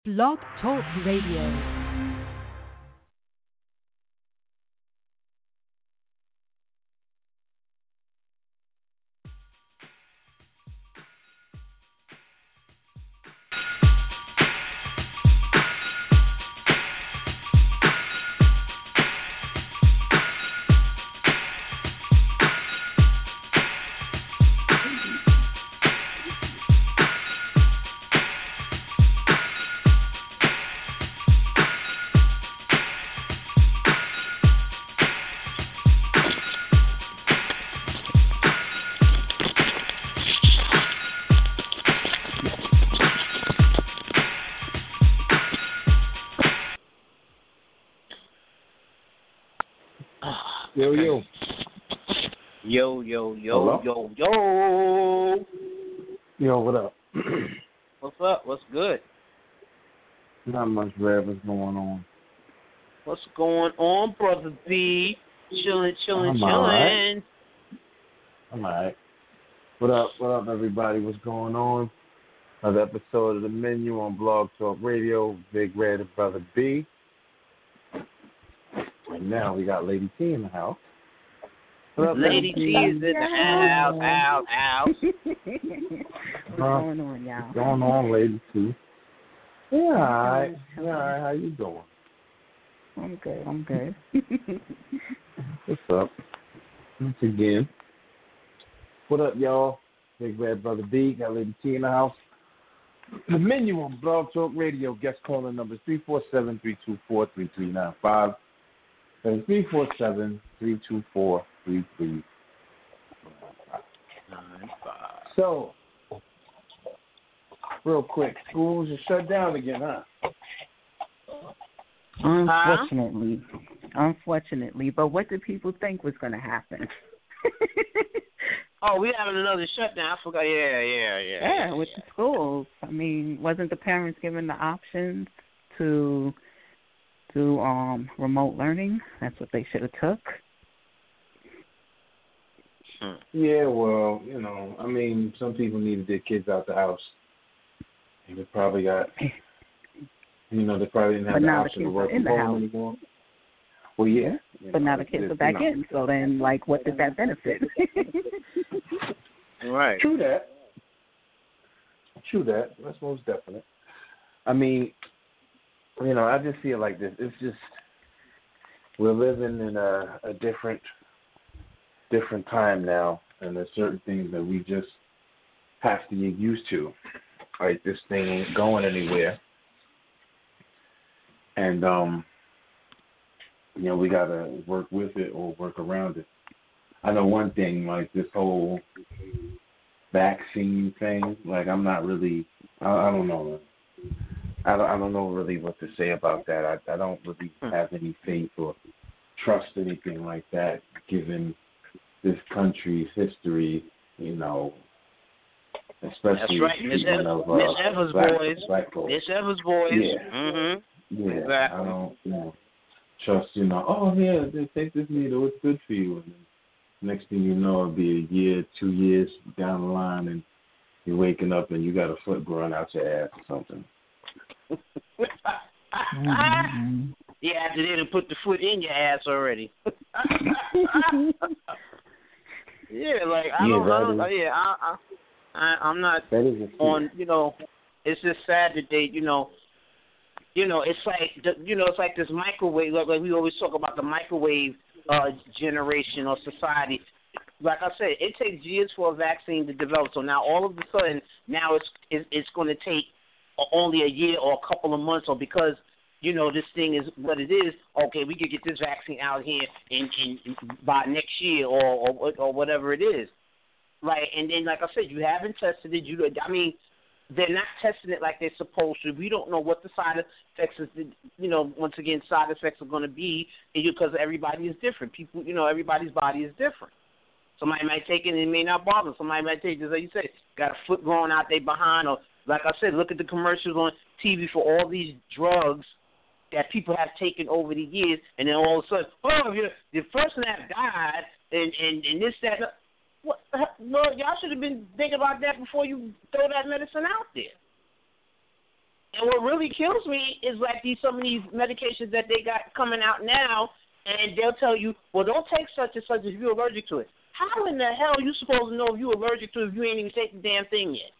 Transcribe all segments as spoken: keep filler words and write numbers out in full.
Blog Talk Radio. Yo, yo. Yo, yo, yo, Hello? yo, yo. Yo, what up? What's up? What's good? Not much, Rev. What's going on? What's going on, Brother B? Chilling, chilling, I'm chilling. all right. I'm all right. What up, what up, everybody? What's going on? Another episode of The Menu on Blog Talk Radio. Big Red and Brother B. And now we got Lady T in the house. What up, Lady T is in the house, house, house. What's going on, y'all? What's going on, Lady T? Yeah, all right. Yeah, all right. How you doing? I'm good. I'm good. What's up? Once again. What up, y'all? Big Red Brother B. Got Lady T in the house. The Menu on Blog Talk Radio. Guest calling number three four seven, three two four, three three nine five. That's three four seven, three two four, three three nine five. So, real quick, schools are shut down again, huh? Unfortunately. Unfortunately. But what did people think was going to happen? Oh, we having another shutdown. I forgot. Yeah, yeah, yeah. Yeah, with the schools. I mean, wasn't the parents given the options to do um, remote learning? That's what they should have took. Hmm. Yeah, well, you know, I mean, some people needed their kids out the house. And they probably got, you know, they probably didn't have But the now the option to kids work are in from the home house. anymore. Well, yeah. You But know, now the kids it's, are back you know. in. So then, like, what did that benefit? Right. True that. True that. That's most definite. I mean, you know, I just see it like this. It's just we're living in a, a different, different time now, and there's certain things that we just have to get used to. Like this thing ain't going anywhere, and um, you know, we gotta work with it or work around it. I know one thing, like this whole vaccine thing. Like I'm not really, I, I don't know. I don't, I don't know really what to say about that. I, I don't really have any faith or trust anything like that, given this country's history, you know, especially That's right. Miss treatment of uh, Miss Evans black, boys. black folks. Miss Evans boys. Yeah. Mm-hmm. Yeah, Exactly. I don't, you know, trust, you know, oh, yeah, they take this needle, it's good for you. And then next thing you know, it'll be a year, two years down the line, and you're waking up and you got a foot growing out your ass or something. mm-hmm. Yeah, after they done put the foot in your ass already. Yeah, like I Yeah, don't, I that don't is- yeah, I, I, I, I'm not That is a fear. on, you know, it's just sad that they, you know, you know, it's like, the, you know, it's like this microwave, like, like we always talk about the microwave uh, generation or society. Like I said, it takes years for a vaccine to develop. So now all of a sudden, now it's it's, it's going to take only a year or a couple of months, or because, you know, this thing is what it is, okay, we could get this vaccine out here in, in by next year or, or or whatever it is. Like, and then, like I said, you haven't tested it. You, I mean, they're not testing it like they're supposed to. We don't know what the side effects, is, you know, once again, side effects are going to be because everybody is different. People, you know, everybody's body is different. Somebody might take it and it may not bother. Somebody might take it, as you said, got a foot growing out there behind, or like I said, look at the commercials on T V for all these drugs that people have taken over the years, and then all of a sudden, oh, you're, the person that died, and, and, and this, that, that. What, well, y'all should have been thinking about that before you throw that medicine out there. And what really kills me is like these some of these medications that they got coming out now, and they'll tell you, well, don't take such and such if you're allergic to it. How in the hell are you supposed to know if you're allergic to it if you ain't even taken the damn thing yet?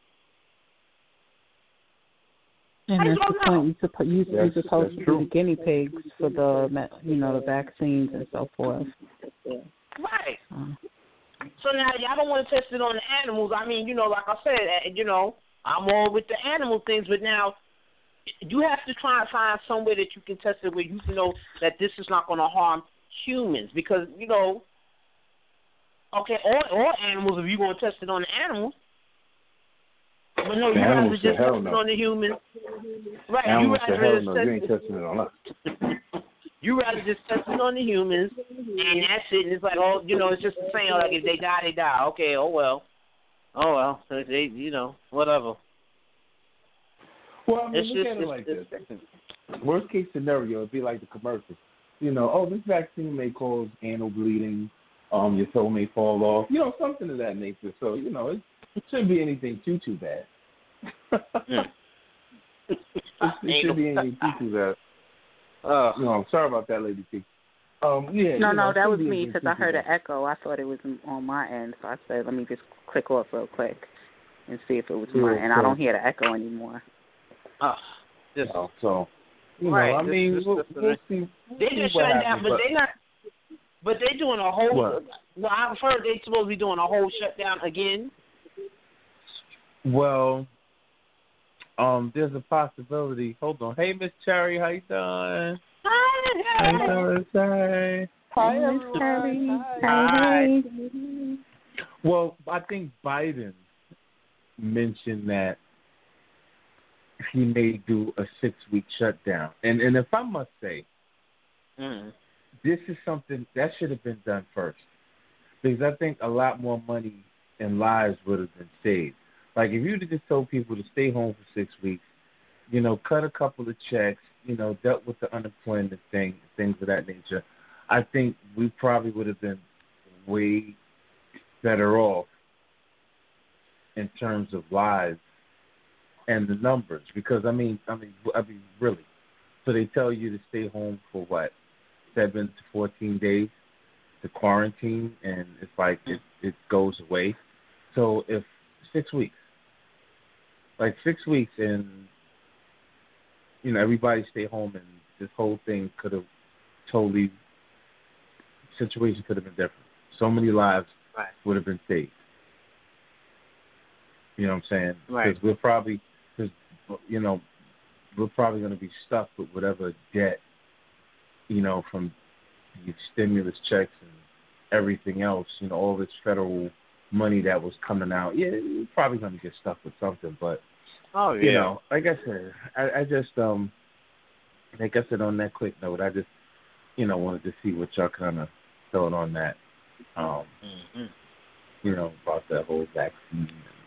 And How that's you the don't know? point. You're, suppo- you- you're That's- supposed that's to true. be the guinea pigs for the, ma- you know, the vaccines and so forth. Right. Uh, So now y'all don't want to test it on the animals. I mean, you know, like I said, uh, you know, I'm all with the animal things, but now you have to try and find some way that you can test it where you can know that this is not going to harm humans, because you know, okay, all, all animals, if you're going to test it on the animals, but no, The you rather animals just said, hell test it no. on the humans. Right, Animals you said, rather hell just no, test you ain't it- testing it on us. You rather just test it on the humans, and that's it. And it's like, oh, you know, it's just the same. Like, if they die, they die. Okay, oh well, oh well. So they, you know, whatever. Well, I mean, It's look just, at it it's, like it's, this. Worst case scenario, it'd be like the commercial. You know, oh, this vaccine may cause anal bleeding, um, your toe may fall off, you know, something of that nature. So, you know, it, it shouldn't be anything too, too bad. Mm. it, it shouldn't be anything too, too bad. Uh, No, I'm sorry about that, Lady T. Um, yeah, no, you know, no, it that was shouldn't be me anything because too, I too heard an bad. echo. I thought it was on my end, so I said, let me just click off real quick and see if it was Yeah, mine. And I so- don't hear the echo anymore. uh, just, You know, so, you know, Right, I this- mean, this- we'll, this- we'll see. We'll they see just what shutting happens, down, but they not. But they doing a whole. What? Well, I've heard they supposed to be doing a whole shutdown again. Well, um, there's a possibility. Hold on. Hey, Miss Cherry, how you doing? How you doing, Cherry? Hi, everyone. Hi. Well, I think Biden mentioned that he may do a six-week shutdown, and and if I must say, Mm. this is something that should have been done first, because I think a lot more money and lives would have been saved. Like if you would have just told people to stay home for six weeks, you know, cut a couple of checks, you know, dealt with the unemployment thing, things of that nature, I think we probably would have been way better off in terms of lives and the numbers. Because I mean, I mean, I mean, really. So they tell you to stay home for what, seven to fourteen days to quarantine, and it's like it it goes away. So if six weeks, like six weeks, and you know everybody stay home, and this whole thing could have totally, situation could have been different. So many lives Right. would have been saved. You know what I'm saying? Right. Because we're probably, cause, you know, we're probably going to be stuck with whatever debt, you know, from the stimulus checks and everything else, you know, all this federal money that was coming out. Yeah, we're probably going to get stuck with something. But, Oh yeah. you know, like I said, I, I just, um, like I said on that quick note, I just, you know, wanted to see what y'all kind of thought on that, um, Mm-hmm. you know, about that whole vaccine and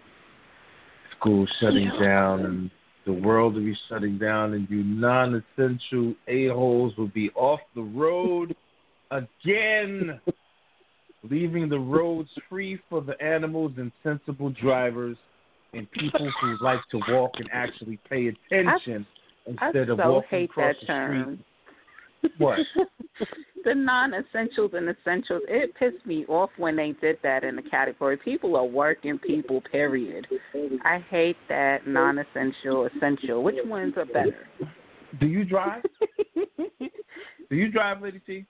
school shutting down and the world will be shutting down and you non-essential a-holes will be off the road again, leaving the roads free for the animals and sensible drivers and people who like to walk and actually pay attention I instead of so walking hate across that the term. street. What? The non-essentials and essentials. It pissed me off when they did that in the category. People are working people, period. I hate that non-essential, essential. Which ones are better? Do you drive? Do you drive, Lady T?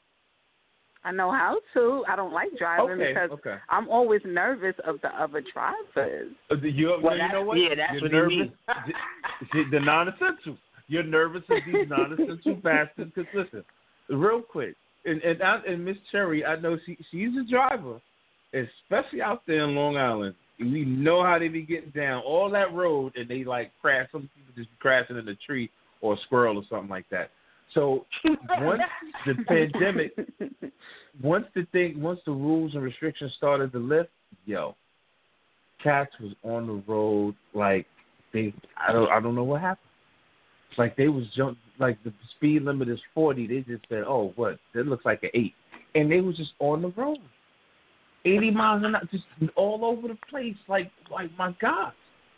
I know how to. I don't like driving Okay, because okay. I'm always nervous of the other drivers. Uh, You, Well, you know that's- what? yeah, that's You're what he nervous. means. See, the non-essentials. You're nervous of these non-essential bastards. Because listen, real quick, and and, I, and Miss Cherry, I know she she's a driver, especially out there in Long Island. We know how they be getting down all that road, and they like crash. Some people just be crashing in a tree or a squirrel or something like that. So once the pandemic, once the thing, once the rules and restrictions started to lift, yo, cats was on the road like they. I don't. I don't know what happened. Like they was jump. Like the speed limit is forty. They just said, "Oh, what? That looks like an eight," and they was just on the road, eighty miles an hour, just all over the place. Like, like my God.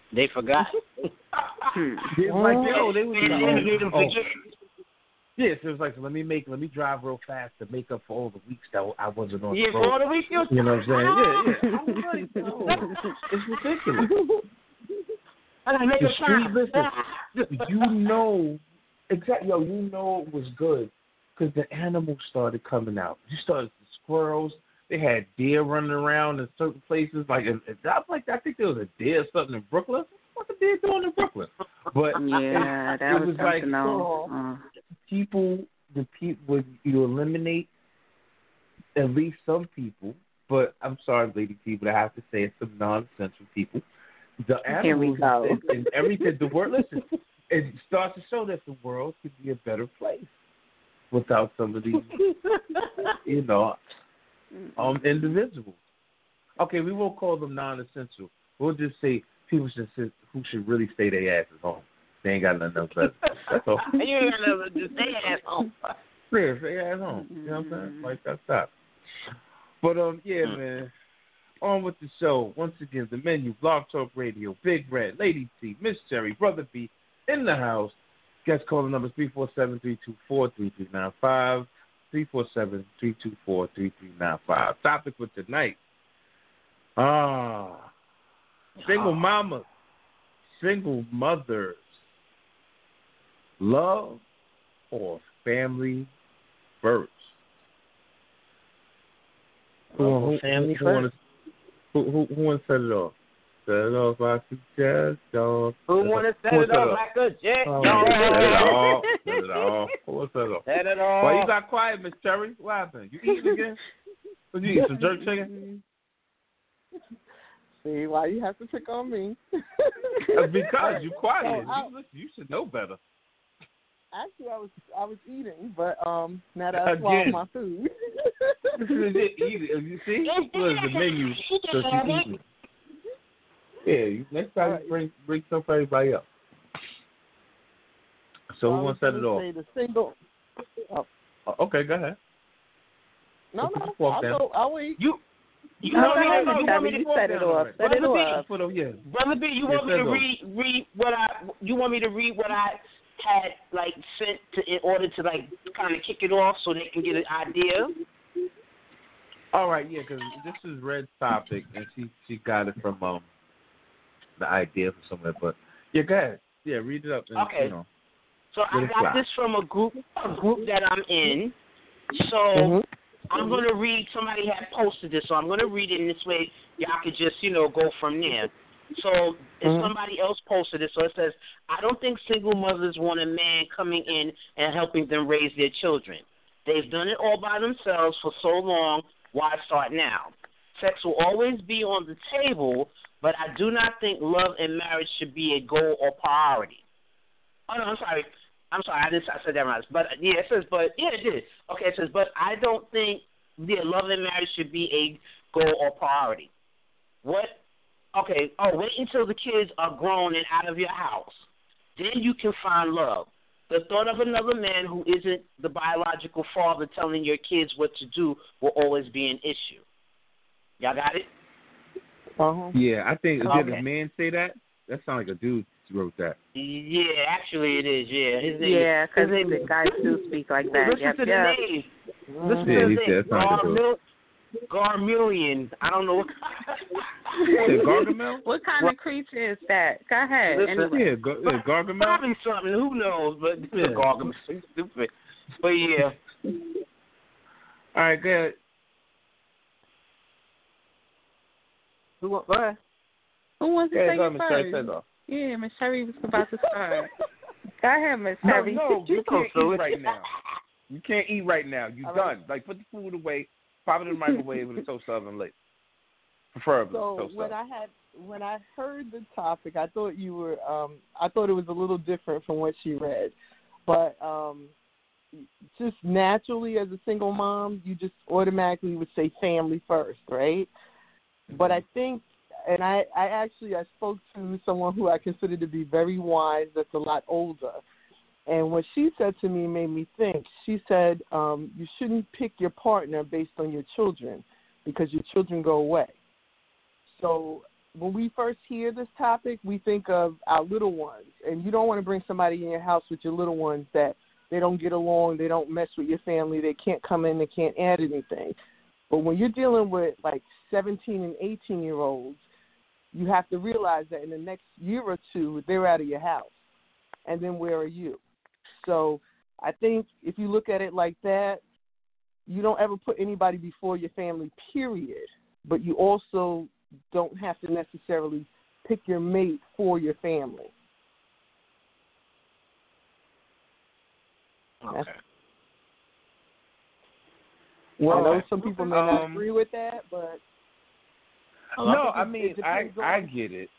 They forgot. Hmm. It's like, yo, they was They like, didn't oh, forget. yes, it was like, let me make, let me drive real fast to make up for all the weeks that I wasn't on Yeah, the for all road. the weeks you You know what I'm saying? Yeah, yeah. I was like, no, it's ridiculous. I gotta make The a street, time. listen, you know, exactly, yo, you know it was good because the animals started coming out. You started the squirrels. They had deer running around in certain places. Like, and, and I was like, I think there was a deer or something in Brooklyn. What the deer doing in Brooklyn? But Yeah, it, that it was was like something else. Uh, people, the people, would you eliminate at least some people. But I'm sorry, lady people, I have to say it's some non-essential people. The Here we animals go. and, and everything. The world, listen, it starts to show that the world could be a better place without some of these, you know, um, individuals. Okay, we won't call them non-essential. We'll just say people should sit, who should really stay their asses home. They ain't got nothing else better. That's all. You ain't got nothing to stay at home. Yeah, stay at home. You know what I'm saying? Like, that's that. But, um, yeah, man. On with the show. Once again, the menu, Blog Talk Radio, Big Red, Lady T, Miss Cherry, Brother B, in the house. Guest calling number three four seven, three two four, three three nine five, three four seven, three two four, three three nine five. Topic for tonight. Ah, single mamas, single mothers, love or family first? Who, who, family who, first. Who, who, who wants to set it off? Set it off like a jet dog. Who want to set it off like a jet Oh, dog? set it off. Set it off. Who wants to set it off? Set it off. Why you got quiet, Miss Cherry? What happened? You eating again? What you eat? Some jerk chicken? See, why you have to pick on me? That's because you quiet. So I- you, listen, you should know better. Actually, I was I was eating, but um, now that I swallowed Again. my food. Eat it. You see? What is the menu? So she eating. Yeah, you, next time Right. you bring, bring some for everybody else. So who wants to set it off? Say the single. Oh, Oh, okay, go ahead. no, Put the no, fork I'll down. go. I'll wait. You, you No, want me no, to, you no, want me to you put set it down off. already? Set it Brother B, off. Put up, yeah. Brother B, you Yeah, want me set to it off. read read what I you want me to read what I had like sent to in order to like kind of kick it off so they can get an idea? All right, yeah, because this is Red's topic, and she she got it from um the idea from somewhere. But yeah, go ahead. Yeah, read it up. And, Okay. You know. So I Let it got fly. this from a group a group that I'm in. So Mhm. I'm gonna read. Somebody had posted this, so I'm gonna read it in this way. Y'all could just you know go from there. So if Mhm. somebody else posted it, so it says, I don't think single mothers want a man coming in and helping them raise their children. They've done it all by themselves for so long. Why start now? Sex will always be on the table, but I do not think love and marriage should be a goal or priority. Oh no, I'm sorry. I'm sorry. I just I said that wrong. But yeah, it says, but yeah, it did. Okay, it says, but I don't think yeah, love and marriage should be a goal or priority. What? Okay. Oh, wait until the kids are grown and out of your house. Then you can find love. The thought of another man who isn't the biological father telling your kids what to do will always be an issue. Y'all got it? Uh-huh. Yeah, I think Okay. did a man say that? That sounds like a dude wrote that. Yeah, actually it is. Yeah, his name. Yeah, because his name the guys do speak like that. Listen Yep, to yep. the name. Listen Yeah, to he the said name. it sounded like a Garmil- Garmillion. I don't know what. You said Gargamel? What kind of creature is that? Go ahead. Listen, Anyway. Yeah, Gar- yeah, Gargamel. Probably something. Who knows? But Yeah. Gargamel. He's stupid. But yeah. All right, go ahead. Who? What? What? Who wants to Go say ahead, go it ahead, Miss Cherry, first? say it off. Yeah, Miss Sherry was about to start. Go ahead, Miss No, Sherry. no, you go can't through eat it. right now. You can't eat right now. You're All done. right. Like, put the food away, pop it in the microwave with a toast oven later. Preferably So toast when oven. I had when I heard the topic, I thought you were um I thought it was a little different from what she read, but um just naturally as a single mom, you just automatically would say family first, right? But I think, and I I actually I spoke to someone who I consider to be very wise, that's a lot older. And what she said to me made me think. She said, um, you shouldn't pick your partner based on your children because your children go away. So when we first hear this topic, we think of our little ones, and you don't want to bring somebody in your house with your little ones that they don't get along, they don't mess with your family, they can't come in, they can't add anything. But when you're dealing with like seventeen and eighteen year olds, you have to realize that in the next year or two, they're out of your house. And then where are you? So I think if you look at it like that, you don't ever put anybody before your family, period. But you also don't have to necessarily pick your mate for your family. Okay. Well, I know Okay. some people may not Um, agree with that, but No, it- I it mean, I depends on- I get it.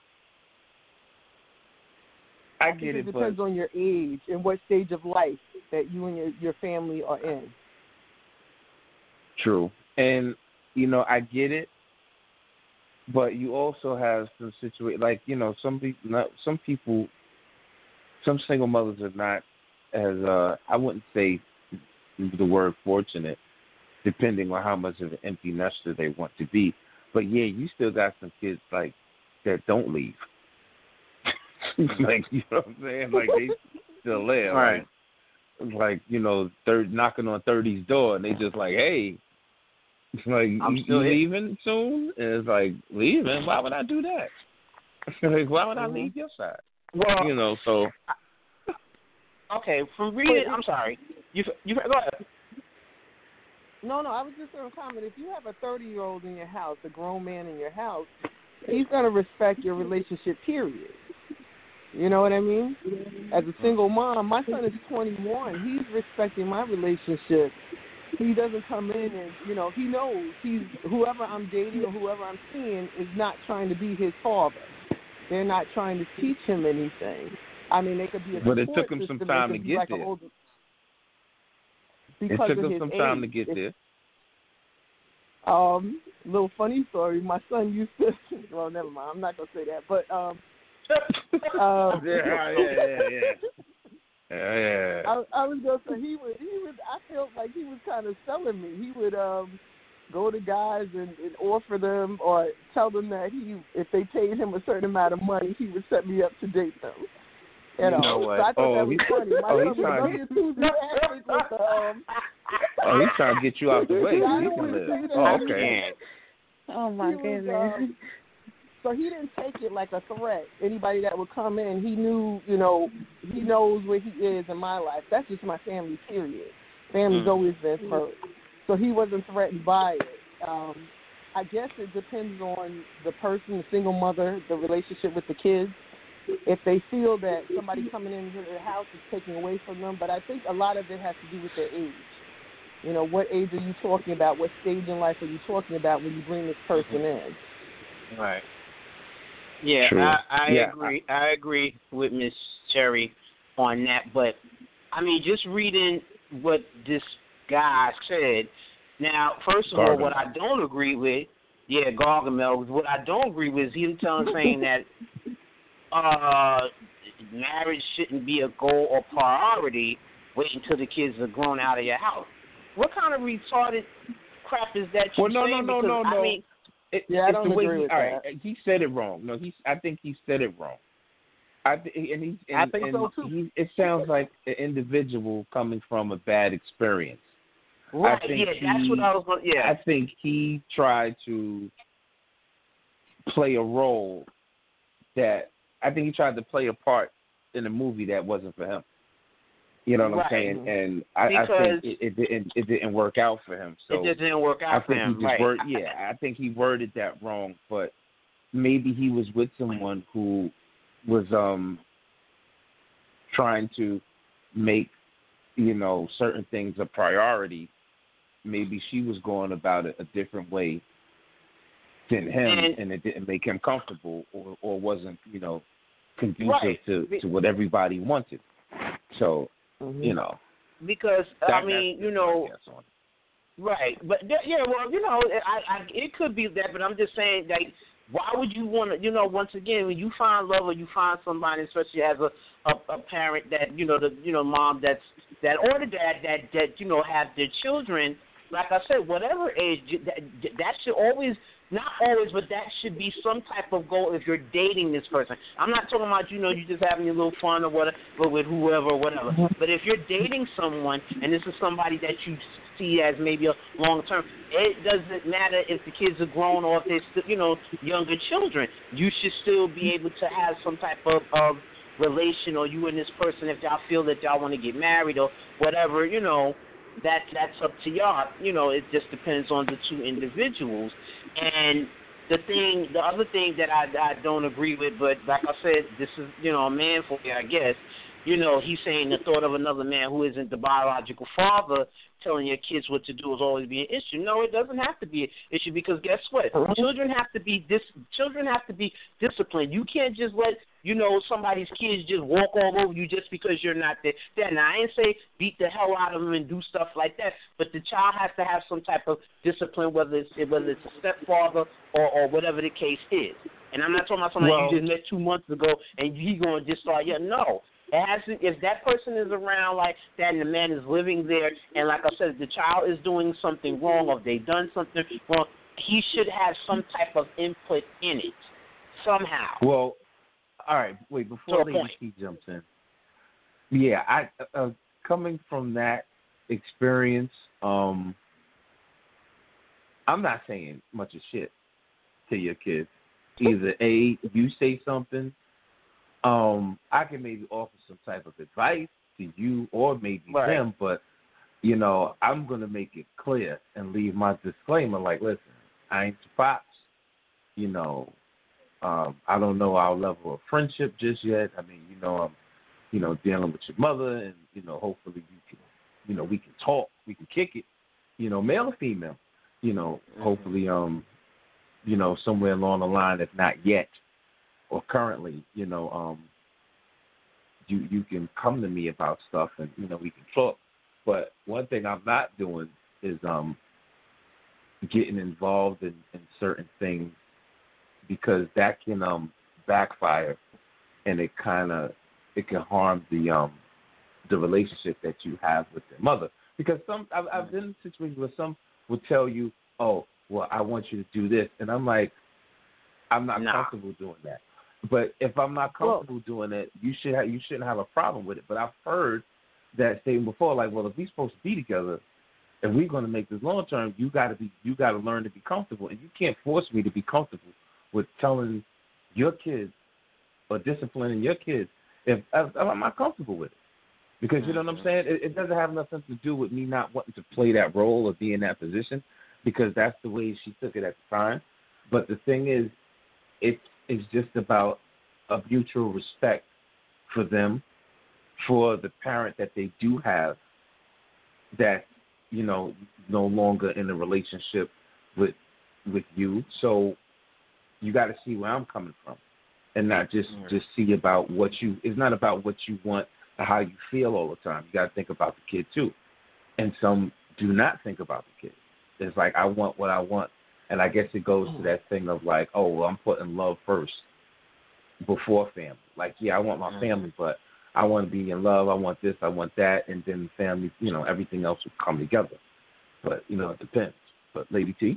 I I get think it, it depends but on your age and what stage of life that you and your, your family are in. true. And you know, I get it, but you also have some situation like you know some people, not, some people, some single mothers are not as uh I wouldn't say the word fortunate, depending on how much of an empty nester they want to be. But yeah, you still got some kids like that don't leave. Like, you know what I'm saying? Like they still there. Right. Like, like you know, third knocking on thirty's door, and they just like, hey, like I'm you, still you here. leaving soon? And it's like, leaving? Why would I do that? Like, why would I Mhm. leave your side? Well, You know, so okay. From reading, I'm sorry. You you go ahead. No, no, I was just going to comment. If you have a thirty-year-old in your house, a grown man in your house, he's going to respect your relationship, period. You know what I mean? As a single mom, my son is twenty-one. He's respecting my relationship. He doesn't come in and, you know, he knows he's whoever I'm dating or whoever I'm seeing is not trying to be his father. They're not trying to teach him anything. I mean, they could be a But it support took him some system. time They to could be get like an there. older, it because took of them his some time to age. get It's- there. Um, little funny story. My son used to. Well, never mind. I'm not gonna say that. But um, uh, yeah, yeah, yeah, yeah. Yeah, yeah. I, I was gonna say he would. He would. I felt like he was kind of selling me. He would um go to guys and, and offer them or tell them that he, if they paid him a certain amount of money, he would set me up to date them. You know, You know what? so I thought Oh, that was he- funny. My oh, son he's was trying to very enthusiastic with the um. Oh, he's trying to get you out the way so I you don't can wanna live. say that. Oh, I okay. can't. Oh my He was, goodness. um, So he didn't take it like a threat. Anybody that would come in, he knew, you know, he knows where he is in my life. That's just my family, period. Family's Mm. always been first. So he wasn't threatened by it. Um, I guess it depends on the person, the single mother, the relationship with the kids. If they feel that somebody coming into their house is taking away from them, but I think a lot of it has to do with their age. You know, what age are you talking about? What stage in life are you talking about when you bring this person in? Right. Yeah, True. I, I Yeah, agree. I, agree with Miss Cherry on that. But I mean, just reading what this guy said. Now, first of all, what I don't agree with, yeah, Gargamel. What I don't agree with is him telling saying that uh, marriage shouldn't be a goal or priority. Wait until the kids are grown out of your house. What kind of retarded crap is that you Well, no, saying? no, no, because, no, no. I mean, It, Yeah, I it's don't the way agree he, with all that. right, he said it wrong. No, he. I think he said it wrong. I th- and he. And, I think and so, too. He, it sounds like an individual coming from a bad experience. right? I think Yeah, that's he- what I was going. Yeah. I think he tried to play a role that I think he tried to play a part in a movie that wasn't for him. You know what Right. I'm saying? And I, I Because- think it, it didn't. It didn't work out for him. So it just didn't work I out for think him, he just right? word, yeah, I think he worded that wrong, but maybe he was with someone who was um trying to make, you know, certain things a priority. Maybe she was going about it a different way than him, And- and it didn't make him comfortable, or, or wasn't, you know, conducive Right. to, to what everybody wanted. So, Mhm. you know, Because that, I mean, that's you my know, guess on it. right? But th- yeah, well, you know, I, I it could be that, but I'm just saying, like, why would you want to? You know, once again, when you find love or you find somebody, especially as a, a a parent that you know the you know mom that's that or the dad that that you know have their children. Like I said, whatever age, you- that that should always not always, but that should be some type of goal if you're dating this person. I'm not talking about, you know, you just having your little fun or whatever, but with whoever or whatever. But if you're dating someone and this is somebody that you see as maybe a long term, it doesn't matter if the kids are grown or if they're still, you know, younger children. You should still be able to have some type of, of relation, or you and this person, if y'all feel that y'all want to get married or whatever, you know, that that's up to y'all. You know, it just depends on the two individuals. And the thing, the other thing that I, I don't agree with, but like I said, this is, you know, a man for you, I guess. You know, he's saying the thought of another man who isn't the biological father telling your kids what to do will always be an issue. No, it doesn't have to be an issue, because guess what? Uh-huh. Children have to be dis- children have to be disciplined. You can't just let, you know, somebody's kids just walk all over you just because you're not there. there. Now, I ain't say beat the hell out of them and do stuff like that, but the child has to have some type of discipline, whether it's whether it's a stepfather or, or whatever the case is. And I'm not talking about somebody well, you just met two months ago and he going to just start, yeah, no. It has to, if that person is around like that and the man is living there, and like I said, the child is doing something wrong or if they've done something wrong, he should have some type of input in it somehow. Well, all right, wait, before Lady T jumps in. Yeah, I uh, coming from that experience, um, I'm not saying much of shit to your kids. Either A, you say something, Um, I can maybe offer some type of advice to you or maybe right. them, but, you know, I'm going to make it clear and leave my disclaimer like, listen, I ain't your pops. You know, um, I don't know our level of friendship just yet. I mean, you know, I'm, you know, dealing with your mother and, you know, hopefully you can, you know, we can talk, we can kick it, you know, male or female, you know, mm-hmm. hopefully, um, you know, somewhere along the line, if not yet, or currently, you know, um, you you can come to me about stuff and, you know, we can talk. But one thing I'm not doing is um, getting involved in, in certain things, because that can um, backfire, and it kind of it can harm the um, the relationship that you have with their mother. Because some I've, I've been in situations where some will tell you, oh, well, I want you to do this, and I'm like, I'm not nah. comfortable doing that. But if I'm not comfortable well, doing it, you should have, you shouldn't have a problem with it. But I've heard that statement before, like, well, if we're supposed to be together, if we're going to make this long term, you got to be, you got to learn to be comfortable, and you can't force me to be comfortable with telling your kids or disciplining your kids if, if I'm not comfortable with it. Because you know what I'm saying? It, it doesn't have nothing to do with me not wanting to play that role or be in that position, because that's the way she took it at the time. But the thing is, it's It's just about a mutual respect for them, for the parent that they do have that, you know, no longer in a relationship with with you. So you got to see where I'm coming from, and not just, mm-hmm. just see about what you – it's not about what you want or how you feel all the time. You got to think about the kid too. And some do not think about the kid. It's like, I want what I want. And I guess it goes to that thing of like, oh, well, I'm putting love first before family. Like, yeah, I want my family, but I want to be in love. I want this. I want that. And then family, you know, everything else will come together. But, you know, it depends. But Lady T?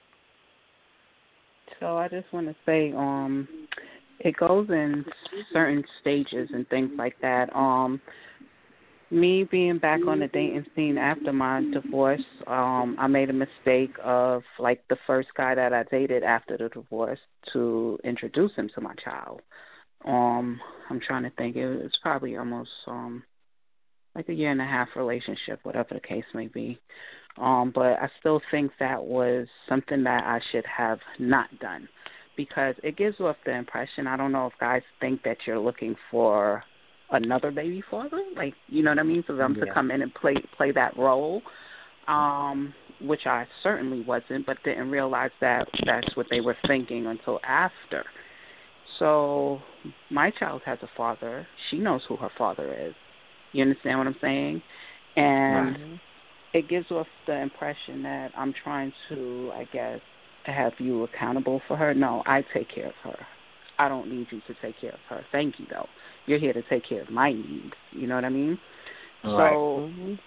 So I just want to say um, it goes in certain stages and things like that. Um Me being back on the dating scene after my divorce, um, I made a mistake of, like, the first guy that I dated after the divorce, to introduce him to my child. Um, I'm trying to think. It was probably almost um, like a year and a half relationship, whatever the case may be. Um, but I still think that was something that I should have not done, because it gives off the impression, I don't know if guys think that you're looking for another baby father, like, you know what I mean, for them yeah. to come in and play play that role, um, which I certainly wasn't, but didn't realize that that's what they were thinking until after. So my child has a father. She knows who her father is. You understand what I'm saying? And right. it gives off the impression that I'm trying to, I guess, have you accountable for her. No, I take care of her. I don't need you to take care of her. Thank you, though. You're here to take care of my needs. You know what I mean? Right. So,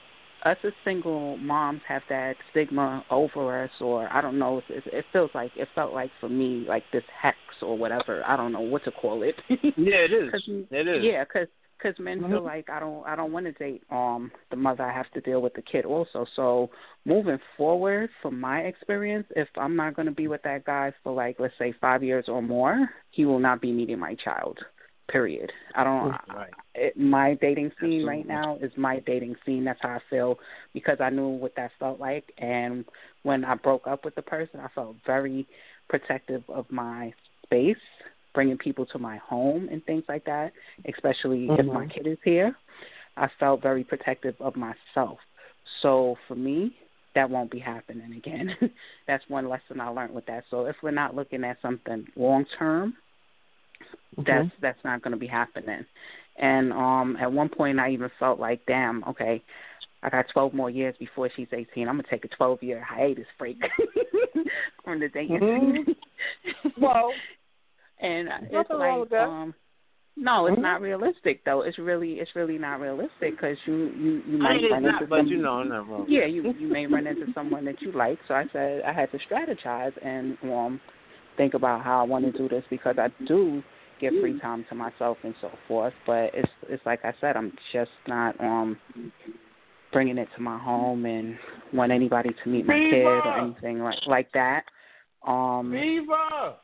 us as single moms have that stigma over us, or I don't know. It, it feels like it felt like for me like this hex or whatever. I don't know what to call it. Yeah, it is. It is. Yeah, because because men mm-hmm. feel like I don't I don't want to date um the mother. I have to deal with the kid also. So moving forward, from my experience, if I'm not going to be with that guy for like let's say five years or more, he will not be meeting my child. Period. I don't. Right. It, my dating scene Absolutely. right now is my dating scene. That's how I feel because I knew what that felt like, and when I broke up with the person, I felt very protective of my space, bringing people to my home and things like that. Especially mm-hmm. if my kid is here, I felt very protective of myself. So for me, that won't be happening again. That's one lesson I learned with that. So if we're not looking at something long term. Okay. That's that's not going to be happening. And um, at one point, I even felt like, damn, okay, I got twelve more years before she's eighteen. I'm gonna take a twelve-year hiatus break from the dating. Mm-hmm. Well, and it's like, um, no, it's mm-hmm. not realistic though. It's really, it's really not realistic because you, you, you might I mean, run it's into not, but some, you know, I'm not wrong. Yeah, you, you may run into someone that you like. So I said I had to strategize and um, think about how I want to do this because I do give free time to myself and so forth. But it's it's like I said, I'm just not um bringing it to my home and want anybody to meet my Viva! kid or anything like like that. Um, Viva!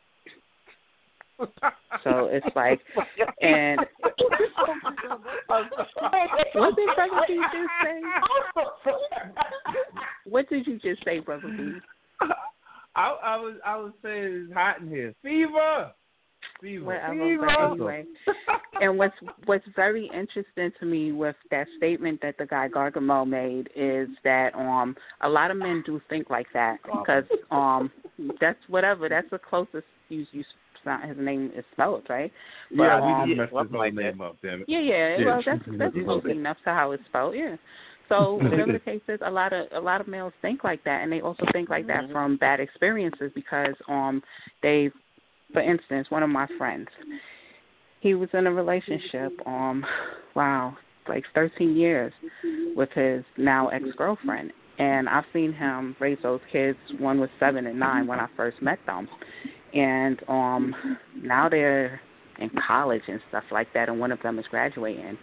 So it's like, and what did Brother B just say? What did you just say, Brother B? I, I was I was saying it's hot in here. Fever. Fever. Whatever, Fever. but anyway. And what's what's very interesting to me with that statement that the guy Gargamel made is that um a lot of men do think like that because um that's whatever that's the closest you you his name is spelled right. But, yeah, um, he just messed his like name up. Damn it. Yeah, yeah. yeah. Well, that's that's close enough to how it's spelled. Yeah. So whatever the case is, a lot of a lot of males think like that, and they also think like that from bad experiences because um they, for instance, one of my friends, he was in a relationship um wow like thirteen years with his now ex girlfriend, and I've seen him raise those kids. One was seven and nine when I first met them, and um now they're in college and stuff like that, and one of them is graduating,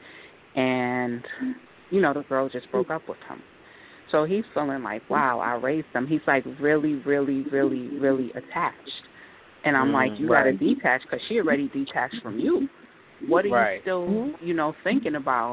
and you know, the girl just broke up with him. So he's feeling like, wow, I raised them. He's like really, really, really, really attached. And I'm mm, like, you right. got to detach because she already detached from you. What are right. you still, you know, thinking about?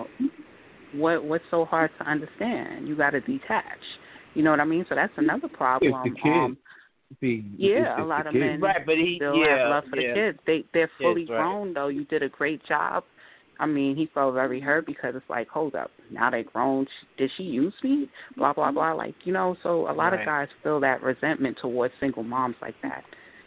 What What's so hard to understand? You got to detach. You know what I mean? So that's another problem. It's the kids. Um, the, yeah, it's a lot of kids. men right, but he, still yeah, have love for yeah. the kids. They, they're fully yes, right. grown, though. You did a great job. I mean, he felt very hurt because it's like, hold up, now they're grown. Did she use me? Blah, blah, blah. Like, you know, so a lot right. of guys feel that resentment towards single moms like that.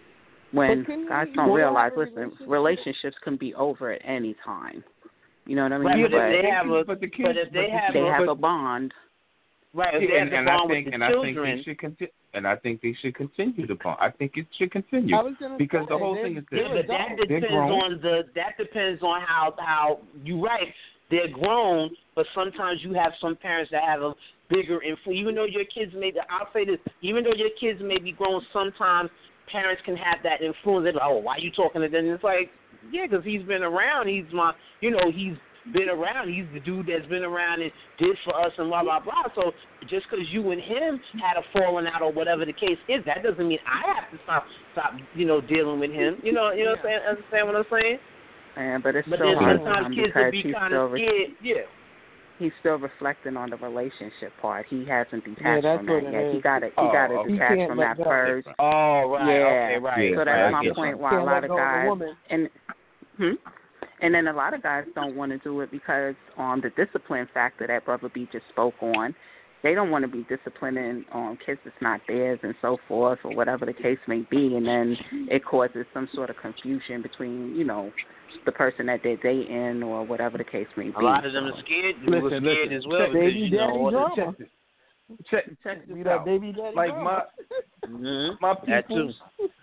When guys you, don't realize, relationship? listen, relationships can be over at any time. You know what I mean? Right, but, but, if they have a, but, the kids, but if they have, they a, have but, a bond. Right, if yeah, they have and, a and bond I think, with the and children. I think they should continue. And I think they should continue the bond. I think it should continue because say, the whole thing is this. Yeah, but that depends on the. That depends on how how you right. They're grown, but sometimes you have some parents that have a bigger influence. Even though your kids may, I'll say this. Even though your kids may be grown, sometimes parents can have that influence. They're like, oh, why are you talking to them? And it's like, yeah, because he's been around. He's my, you know, he's. been around. He's the dude that's been around and did for us and blah, blah, blah. So just because you and him had a falling out or whatever the case is, that doesn't mean I have to stop, stop, you know, dealing with him. You know, you know what I'm saying? Understand what I'm saying? Yeah, but it's but so hard sometimes kids will be kind of scared. Yeah. He's still reflecting on the relationship part. He hasn't detached yeah, from that yet. Is. He got to he oh, got to okay. detach from that purge. Oh, right. Yeah. Okay, right. So that's my point. Why a lot of guys and hmm. And then a lot of guys don't want to do it because on um, the discipline factor that Brother B just spoke on, they don't want to be disciplining on um, kids that's not theirs and so forth or whatever the case may be. And then it causes some sort of confusion between, you know, the person that they're dating or whatever the case may be. A lot of them so. are scared. Listen, We're scared listen, as well. Baby you know, daddy check this. Check, check this out. Baby daddy like drama. my mm-hmm. my peoples,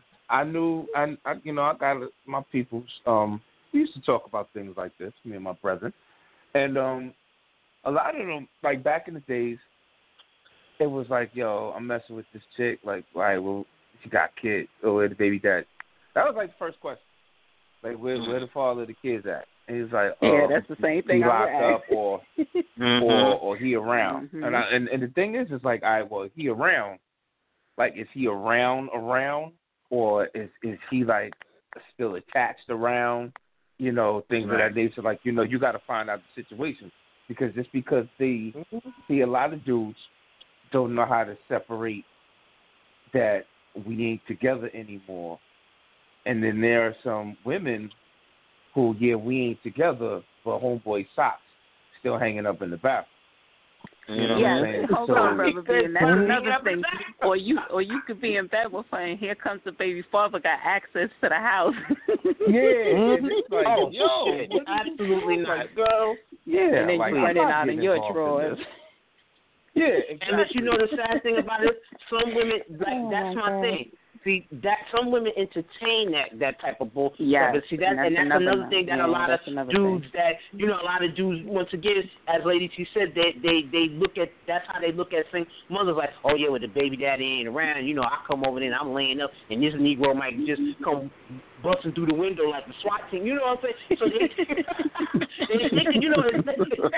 I knew, I, I you know, I got my peoples. Um, we used to talk about things like this, me and my brethren, and um, a lot of them, like back in the days, it was like, yo, I'm messing with this chick. Like, all right, well, she got kids. Oh, where the baby dad? That was like the first question. Like, where where the father of the kids at? And he was like, oh, yeah, that's the same thing he I locked would up ask. or Mm-hmm. or or he around. Mhm. And, I, and and the thing is, is like, I right, well, he around. Like, is he around around, or is is he like still attached around? You know, things Right. of that nature. Like, you know, you got to find out the situation, because just because they see a lot of dudes don't know how to separate that we ain't together anymore, and then there are some women who, yeah, we ain't together, but homeboy socks still hanging up in the bathroom. You know yeah, what I'm saying? hold So- on, brother B, and that's Mhm. another thing. Or you, or you could be in bed with her, and here comes the baby father, got access to the house. Yeah, and it's like, Oh, yo, shit. what are you Absolutely doing? not. Like, girl, yeah, and then like, you I'm running not out in getting your involved in drawers. this. Yeah, exactly. And but you know the sad thing about it, some women like Oh, that's my my God. thing. See that some women entertain that that type of bull. Yes, but see that and that's and that's another another one. thing that Yeah, a lot of that's another dudes thing. that you know a lot of dudes once again, as Lady T said, they they they look at that's how they look at single mothers like, oh yeah, with the baby daddy ain't around, you know, I come over there and I'm laying up and this Negro might just come busting through the window like the SWAT team, you know what I'm saying? So they they, they could, you know, they,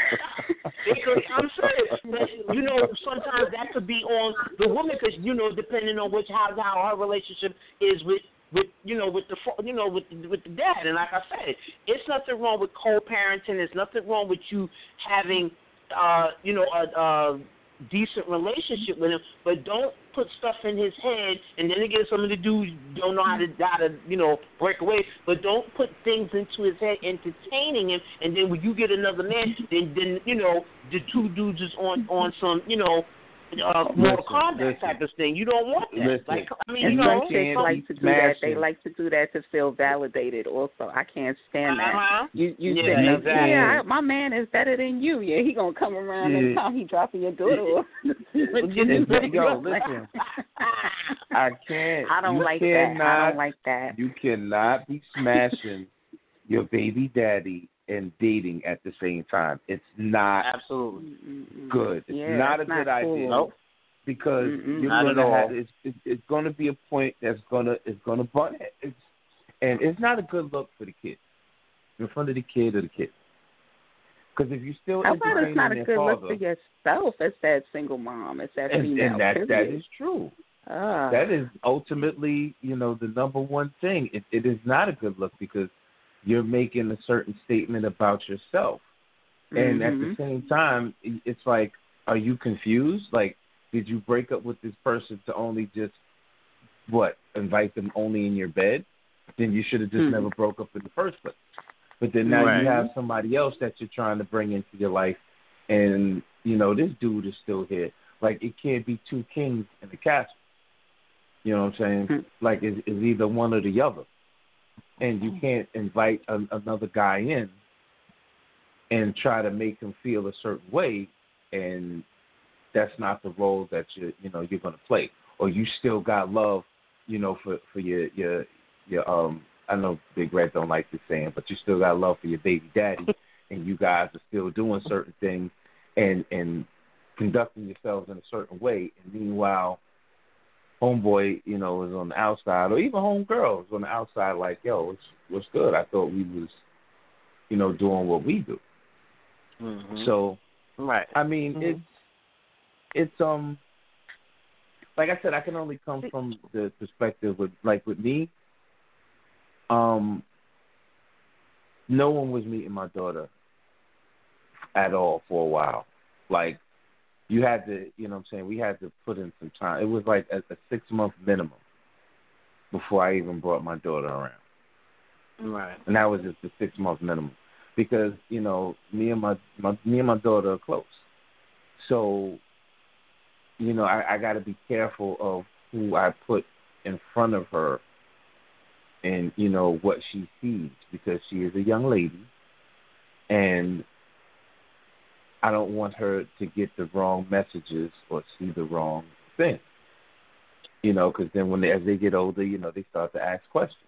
they could, I'm serious. But, you know, sometimes that could be on the woman because you know, depending on which how how her relationship is with with you know with the fa- you know with the, with the dad. And like I said, it's nothing wrong with co-parenting. There's nothing wrong with you having uh you know a, a decent relationship with him, but don't put stuff in his head. And then again, some of the dudes don't know how to how to you know break away, but don't put things into his head entertaining him. And then when you get another man, then then you know the two dudes is on on some you know. Uh, more Listen, combat listen. type of thing. You don't want that. Listen. Like I mean, And you some know, chicks some- like to do that. They smashing. like to do that to feel validated. Also, I can't stand that. Uh-huh. You you Yeah, sitting up, exactly. yeah, I, my man is better than you. Yeah, he gonna come around every Yeah. time he dropping your daughter off. Exactly. Yo, listen. I can't. I don't you like cannot, that. I don't like that. You cannot be smashing your baby daddy and dating at the same time. It's not Absolutely. Mm-mm. good. It's Yeah, not a that's good not idea. cool. Nope. Because Mm-mm. you're Not at gonna all. have it's, it's it's gonna be a point that's gonna it's gonna butt heads. It's, and it's not a good look for the kid in front of the kid or the kid. Because if you still How about it's not a entertaining good their look father, for yourself as that single mom, as that and, female. and that that period. is true. Ah. That is ultimately, you know, the number one thing. It, it is not a good look because you're making a certain statement about yourself. And at the Mhm. same time, it's like, are you confused? Like, did you break up with this person to only just, what, invite them only in your bed? Then you should have just Hmm. never broke up in the first place. But then now Right. you have somebody else that you're trying to bring into your life, and, you know, this dude is still here. Like, it can't be two kings in the castle. You know what I'm saying? Hmm. Like, it's, it's either one or the other. And you can't invite a, another guy in and try to make him feel a certain way, and that's not the role that you you know you're going to play. Or you still got love, you know, for for your your your um. I know Big Red don't like this saying, but you still got love for your baby daddy, and you guys are still doing certain things and and conducting yourselves in a certain way. And meanwhile, homeboy, you know, is on the outside, or even homegirl is on the outside, like, yo, what's what's good? I thought we was, you know, doing what we do. Mm-hmm. So, right. I mean, Mhm. it's it's um, like I said, I can only come from the perspective with like with me. Um, no one was meeting my daughter at all for a while. Like, you had to, you know what I'm saying, we had to put in some time. It was like a, a six-month minimum before I even brought my daughter around. Right. And that was just the six-month minimum. Because, you know, me and my, my me and my daughter are close. So, you know, I, I got to be careful of who I put in front of her and, you know, what she sees, because she is a young lady, and I don't want her to get the wrong messages or see the wrong thing, you know, because then when they, as they get older, you know, they start to ask questions.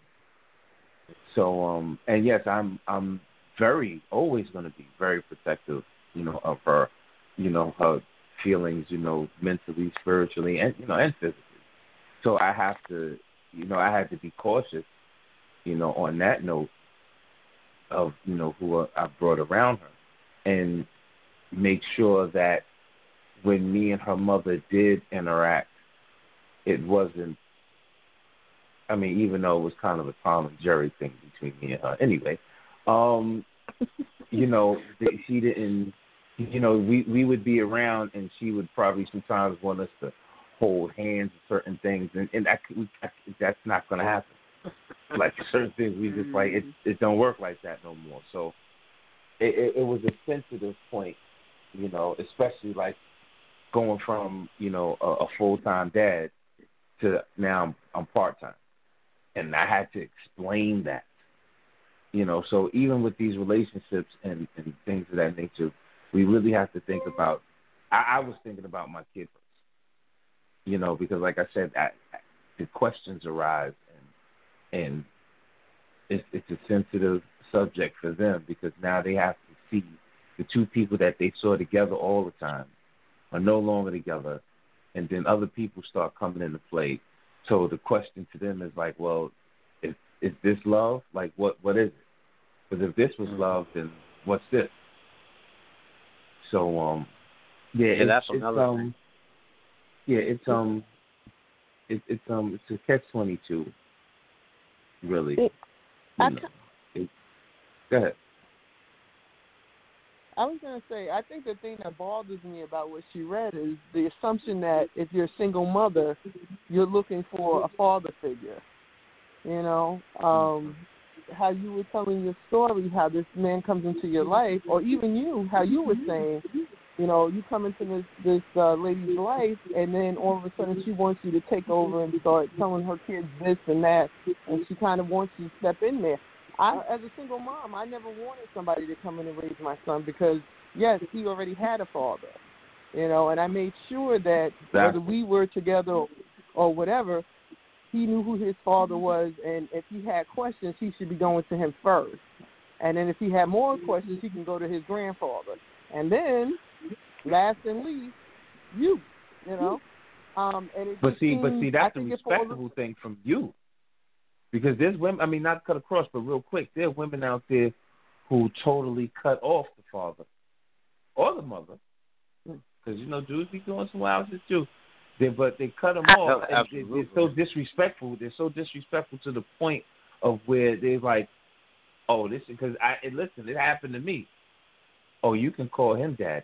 So, um, and yes, I'm I'm very always going to be very protective, you know, of her, you know, her feelings, you know, mentally, spiritually, and you know, and physically. So I have to, you know, I had to be cautious, you know, on that note of, you know, who I brought around her, and make sure that when me and her mother did interact, it wasn't, I mean, even though it was kind of a Tom and Jerry thing between me and her. Anyway, um, you know, she didn't, you know, we, we would be around and she would probably sometimes want us to hold hands and certain things, and, and I, we, I, that's not going to happen. Like certain things, we just like, it, it don't work like that no more. So it, it, it was a sensitive point, you know, especially like going from, you know, a, a full-time dad to now I'm, I'm part-time. And I had to explain that, you know. So even with these relationships and, and things of that nature, we really have to think about, I, I was thinking about my kid first, you know, because like I said, I, I, the questions arise, and, and it's, it's a sensitive subject for them because now they have to see the two people that they saw together all the time are no longer together, and then other people start coming into play. So the question to them is like, well, is, is this love? Like, what what is it? Because if this was love, then what's this? So, um, yeah, yeah, it's, that's it's, another um, thing. yeah, it's um, it, it's um, it's a catch twenty-two, really. It, you I, know. It, go ahead. I was going to say, I think the thing that bothers me about what she read is the assumption that if you're a single mother, you're looking for a father figure. You know, um, how you were telling your story, how this man comes into your life, or even you, how you were saying, you know, you come into this, this uh, lady's life, and then all of a sudden she wants you to take over and start telling her kids this and that, and she kind of wants you to step in there. I, as a single mom, I never wanted somebody to come in and raise my son because, yes, he already had a father, you know, and I made sure that Exactly. whether we were together or, or whatever, he knew who his father was, and if he had questions, he should be going to him first. And then if he had more questions, he can go to his grandfather. And then, last and least, you, you know. Um, and it But just see, seems, but see, that's I a think it falls- respectable thing from you. Because there's women, I mean, not to cut across, but real quick, there are women out there who totally cut off the father or the mother. Because, you know, Jews be doing some wild shit too. They, but they cut them off. And they, they're so disrespectful. They're so disrespectful to the point of where they're like, oh, this is because I, and listen, it happened to me. Oh, you can call him daddy.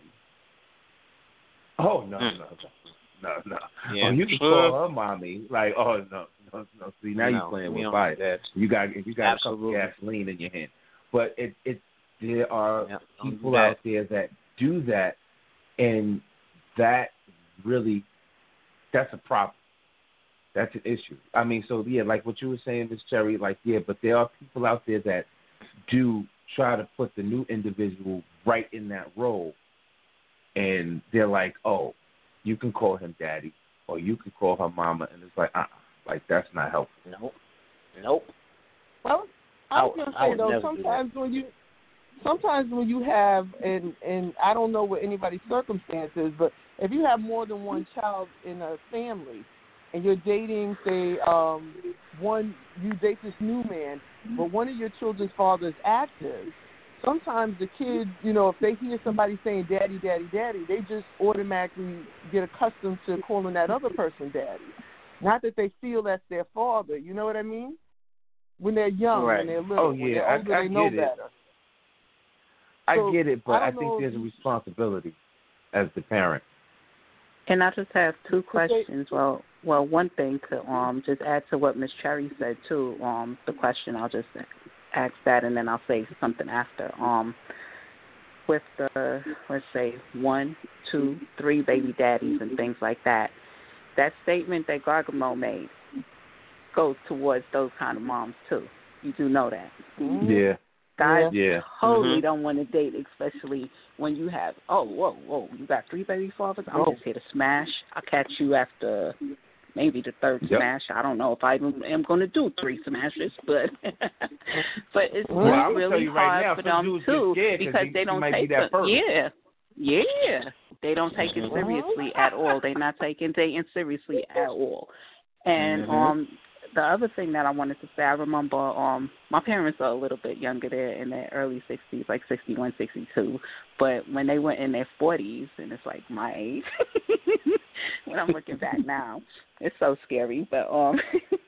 Oh, no, Mm. no, no, no, no. Yeah. Oh, you can Sure. call her mommy. Like, oh, no, no, no. See, now No, you're playing we with don't fire. do that. You got, you got Absolutely. a cup of gasoline in your hand. But it, it, there are Yep, don't people do that. out there that do that, and that really, that's a problem. That's an issue. I mean, so, yeah, like what you were saying, Miz Cherry, like, yeah, but there are people out there that do try to put the new individual right in that role, and they're like, oh, you can call him daddy, or you can call her mama, and it's like, uh-uh, like, that's not helpful. Nope. Nope. Well, I was I- going to I say would though, never do sometimes when you, sometimes when you have, and and I don't know what anybody's circumstances, but if you have more than one child in a family, and you're dating, say, um, one, you date this new man, but one of your children's father is active. Sometimes the kids, you know, if they hear somebody saying daddy, daddy, daddy, they just automatically get accustomed to calling that other person daddy. Not that they feel that's their father. You know what I mean? When they're young Right. and they're little. Oh, When yeah, they're I- older, I they know get it. better. I So, get it, but I I, don't think know there's if a you- responsibility as the parent. And I just have two questions. Well, well, one thing to um just add to what Miss Cherry said too. Um, the question I'll just ask that, and then I'll say something after. Um, with the let's say one, two, three baby daddies and things like that. That statement that Gargamo made goes towards those kind of moms too. You do know that. Mm-hmm. Yeah. Guys Yeah. totally Mhm. don't want to date, especially when you have, oh, whoa, whoa, you got three baby fathers? I'm Whoa. just here to smash. I'll catch you after maybe the third Yep. smash. I don't know if I even am going to do three smashes, but but it's Well, really, I'm gonna tell really you right hard now, for some them dudes get too scared 'cause because they- they she don't might be take that the first. yeah, yeah. They don't take it seriously at all. They're not taking dating seriously at all. And mm-hmm. um, the other thing that I wanted to say, I remember um, my parents are a little bit younger. They're in their early sixties, like sixty-one, sixty-two. But when they were in their forties, and it's like my age, when I'm looking back now, it's so scary. But um,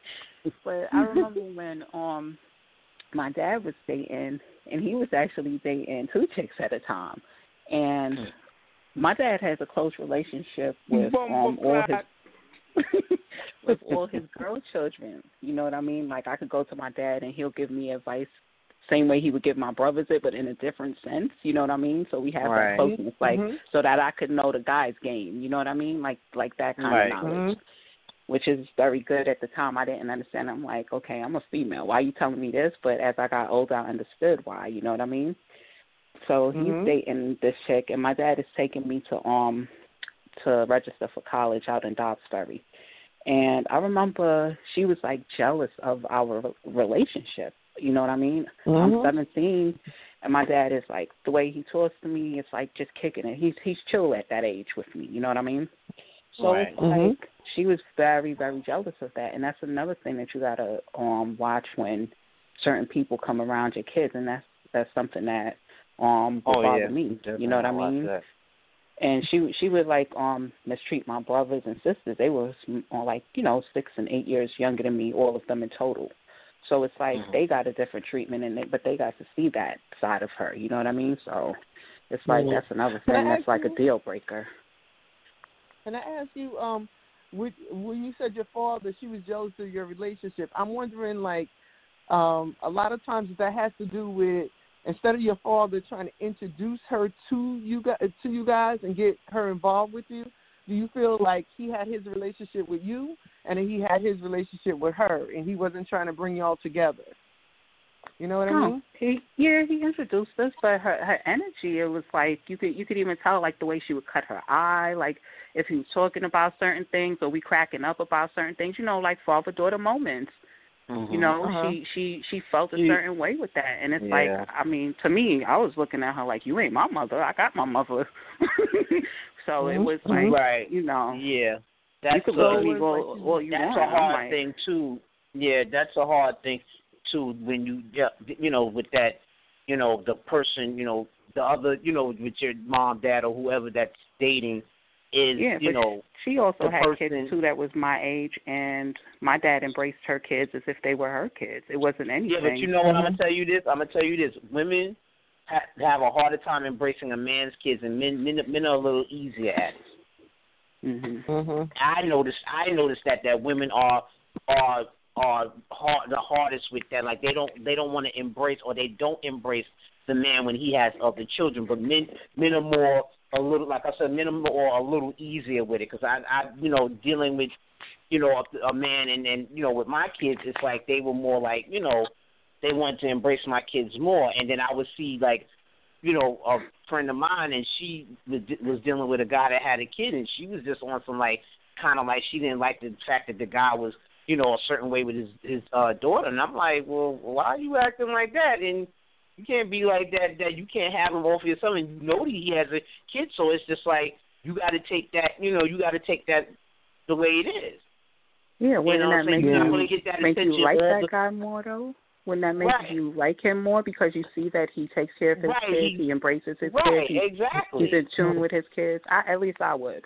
but I remember when um, my dad was dating, and he was actually dating two chicks at a time. And my dad has a close relationship with um, all his with all his girl children. You know what I mean? Like, I could go to my dad and he'll give me advice same way he would give my brothers it, but in a different sense. You know what I mean? So we have right. that closeness, like, mm-hmm. so that I could know the guy's game. You know what I mean? Like, like that kind right. of knowledge. Mm-hmm. Which is very good. At the time, I didn't understand. I'm like, okay, I'm a female. Why are you telling me this? But as I got older, I understood why. You know what I mean? So he's mm-hmm. dating this chick, and my dad is taking me to um to register for college out in Dobbsbury. And I remember she was, like, jealous of our relationship. You know what I mean? Mm-hmm. I'm seventeen, and my dad is, like, the way he talks to me, it's like just kicking it. He's he's chill at that age with me. You know what I mean? So right. it's like mm-hmm. she was very, very jealous of that. And that's another thing that you got to um, watch when certain people come around your kids, and that's that's something that um, would oh, bother yeah. me. Definitely. You know what I mean? And she she would, like, um, mistreat my brothers and sisters. They were, like, you know, six and eight years younger than me, all of them in total. So it's like mm-hmm. they got a different treatment, and they, but they got to see that side of her. You know what I mean? So it's like mm-hmm. that's another thing that's like a deal breaker. Can I ask you, um, when you said your father, she was jealous of your relationship, I'm wondering, like, um, a lot of times that has to do with, instead of your father trying to introduce her to you guys, to you guys and get her involved with you, do you feel like he had his relationship with you and then he had his relationship with her and he wasn't trying to bring y'all together? You know what I mean? He, yeah, he introduced us, but her her energy, it was like you could you could even tell, like, the way she would cut her eye, like if he was talking about certain things or we cracking up about certain things, you know, like father daughter moments. Mm-hmm. You know, uh-huh. she, she she felt a She, certain way with that, and it's yeah. like, I mean, to me, I was looking at her like, you ain't my mother. I got my mother. So mm-hmm. it was like, right. you know, yeah, that's you could a, believe all, like, all you that's want. a hard like, thing too. Yeah, that's a hard thing too when you you know with that, you know, the person, you know, the other, you know, with your mom, dad, or whoever that's dating. Is, yeah, you but know, she also had person, kids too that was my age, and my dad embraced her kids as if they were her kids. It wasn't anything. Yeah, but you know what? Mm-hmm. I'm gonna tell you this. I'm gonna tell you this. Women ha- have a harder time embracing a man's kids, and men men, men are a little easier at it. Mm-hmm. Mm-hmm. I noticed. I noticed that that women are are are hard, the hardest with that. Like they don't they don't want to embrace, or they don't embrace the man when he has other children. But men men are more. A little, like I said, minimal or a little easier with it, because I, I, you know, dealing with, you know, a, a man and then, you know, with my kids, it's like they were more like, you know, they wanted to embrace my kids more, and then I would see like, you know, a friend of mine, and she was, was dealing with a guy that had a kid, and she was just on some like, kind of like she didn't like the fact that the guy was, you know, a certain way with his his uh, daughter, and I'm like, well, why are you acting like that? And you can't be like that, that you can't have him off your son, and you know that he has a kid, so it's just like, you got to take that, you know, you got to take that the way it is. Yeah, wouldn't you know that make, you, you, get that make you like that the, guy more, though? Wouldn't that make right. you like him more because you see that he takes care of his right. kids, he, he embraces his right, kids, he, exactly. he's in tune with his kids? I, at least I would.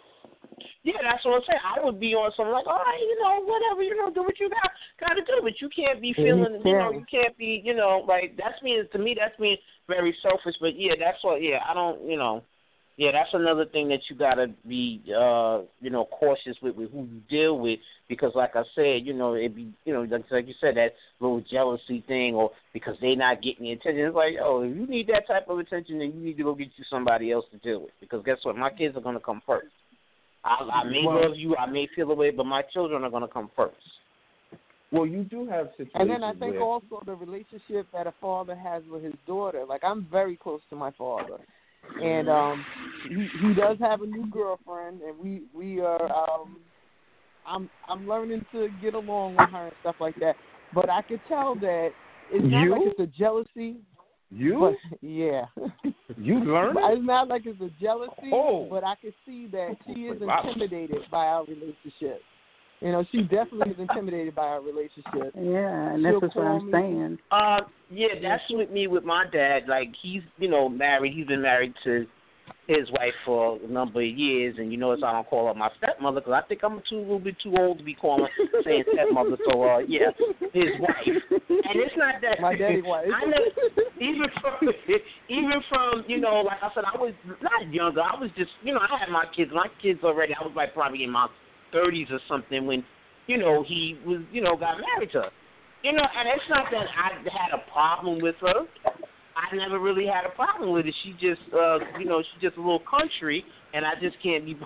Yeah, that's what I'm saying. I would be on something like, all right, you know, whatever, you know, do what you got got to do, but you can't be feeling, you know, you can't be, you know, like that's being to me, that's being very selfish. But yeah, that's what, yeah, I don't, you know, yeah, that's another thing that you got to be, uh, you know, cautious with, with who you deal with, because like I said, you know, it be, you know, like, like you said, that little jealousy thing, or because they not getting the attention. It's like, oh, if you need that type of attention, then you need to go get you somebody else to deal with, because guess what, my kids are gonna come first. I, I may well, love you, I may feel the way, but my children are going to come first. Well, you do have situations. And then I think where, also the relationship that a father has with his daughter. Like, I'm very close to my father, and um, he he does have a new girlfriend, and we we are. Um, I'm I'm learning to get along with her and stuff like that. But I could tell that it's not you? like it's a jealousy. You? But, yeah. You learned? It's not like it's a jealousy, Oh. but I can see that she is Wow. intimidated by our relationship. You know, she definitely is intimidated by our relationship. Yeah, and She'll this is what call I'm me. saying. Uh, yeah, that's with me with my dad. Like he's, you know, married. He's been married to his wife for a number of years, and you notice I don't call her my stepmother because I think I'm too a little bit too old to be calling saying stepmother. So, uh, yeah, his wife. And it's not that My daddy wife. I never, even from even from you know, like I said, I was not younger. I was just, you know, I had my kids. My kids already. I was like probably in my thirties or something when, you know, he was, you know, got married to her. You know, and it's not that I had a problem with her. I never really had a problem with it. She just, uh, you know, she's just a little country, and I just can't be.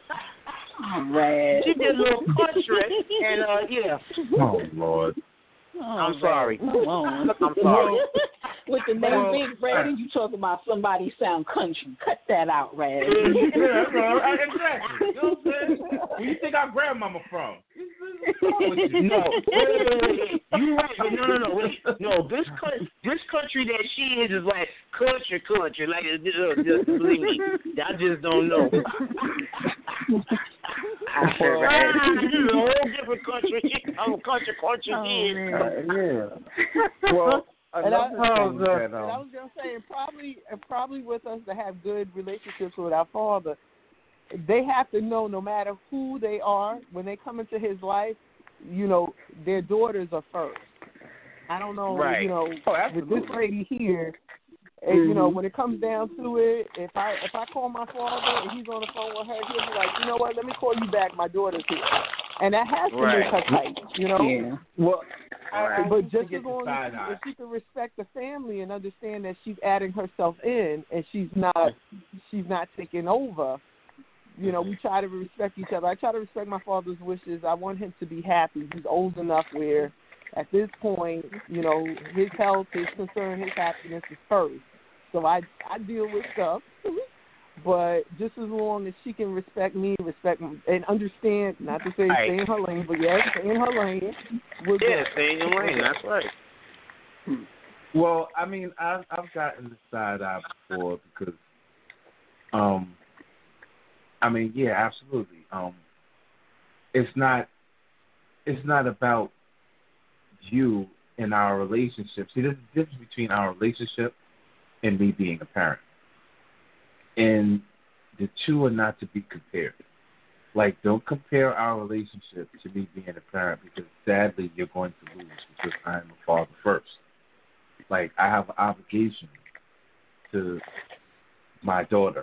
Red. She just a little country, and uh, yeah. Oh, Lord. Oh, I'm sorry. Come on. I'm sorry. With the name Well, Big Red, and you talk about somebody sound country. Cut that out, Red. Yeah, no, exactly. You know what I'm saying? Where you think our grandmama from? No, wait, wait, wait, wait. You right? But no, no, no, wait. No, this country, this country that she is is like country, country. Like, uh, just believe me, I just don't know. I sure Ah, right. this is a whole different country. Oh, country, country Oh, is. man. Yeah. Well, And I, another thing that, and I um, was gonna say, and probably, and probably with us to have good relationships with our father, they have to know no matter who they are when they come into his life, you know, their daughters are first. I don't know, Right. you know, Oh, with this absolutely. lady here, and, you know, when it comes down to it, if I if I call my father and he's on the phone with her, he'll be like, you know what, let me call you back, my daughter's here, and that has to Right. make her tight, you know. Yeah. well, I, I But need just to get as the long side as she, eye. if she can respect the family and understand that she's adding herself in and she's not she's not taking over, you know, we try to respect each other. I try to respect my father's wishes. I want him to be happy. He's old enough where at this point, you know, his health, his concern, his happiness is first. So I I deal with stuff. But just as long as she can respect me, respect me, and understand, not to say Right. stay in her lane, but yes, stay in her lane. We're Yeah, good. stay in your lane. That's right. Well, I mean, I've I've gotten the side eye before because, um, I mean, yeah, absolutely. Um, it's not, it's not about you and our relationship. See, there's a difference between our relationship and me being a parent, and the two are not to be compared. Like, don't compare our relationship to me being a parent because sadly you're going to lose because I am a father first. Like, I have an obligation to my daughter,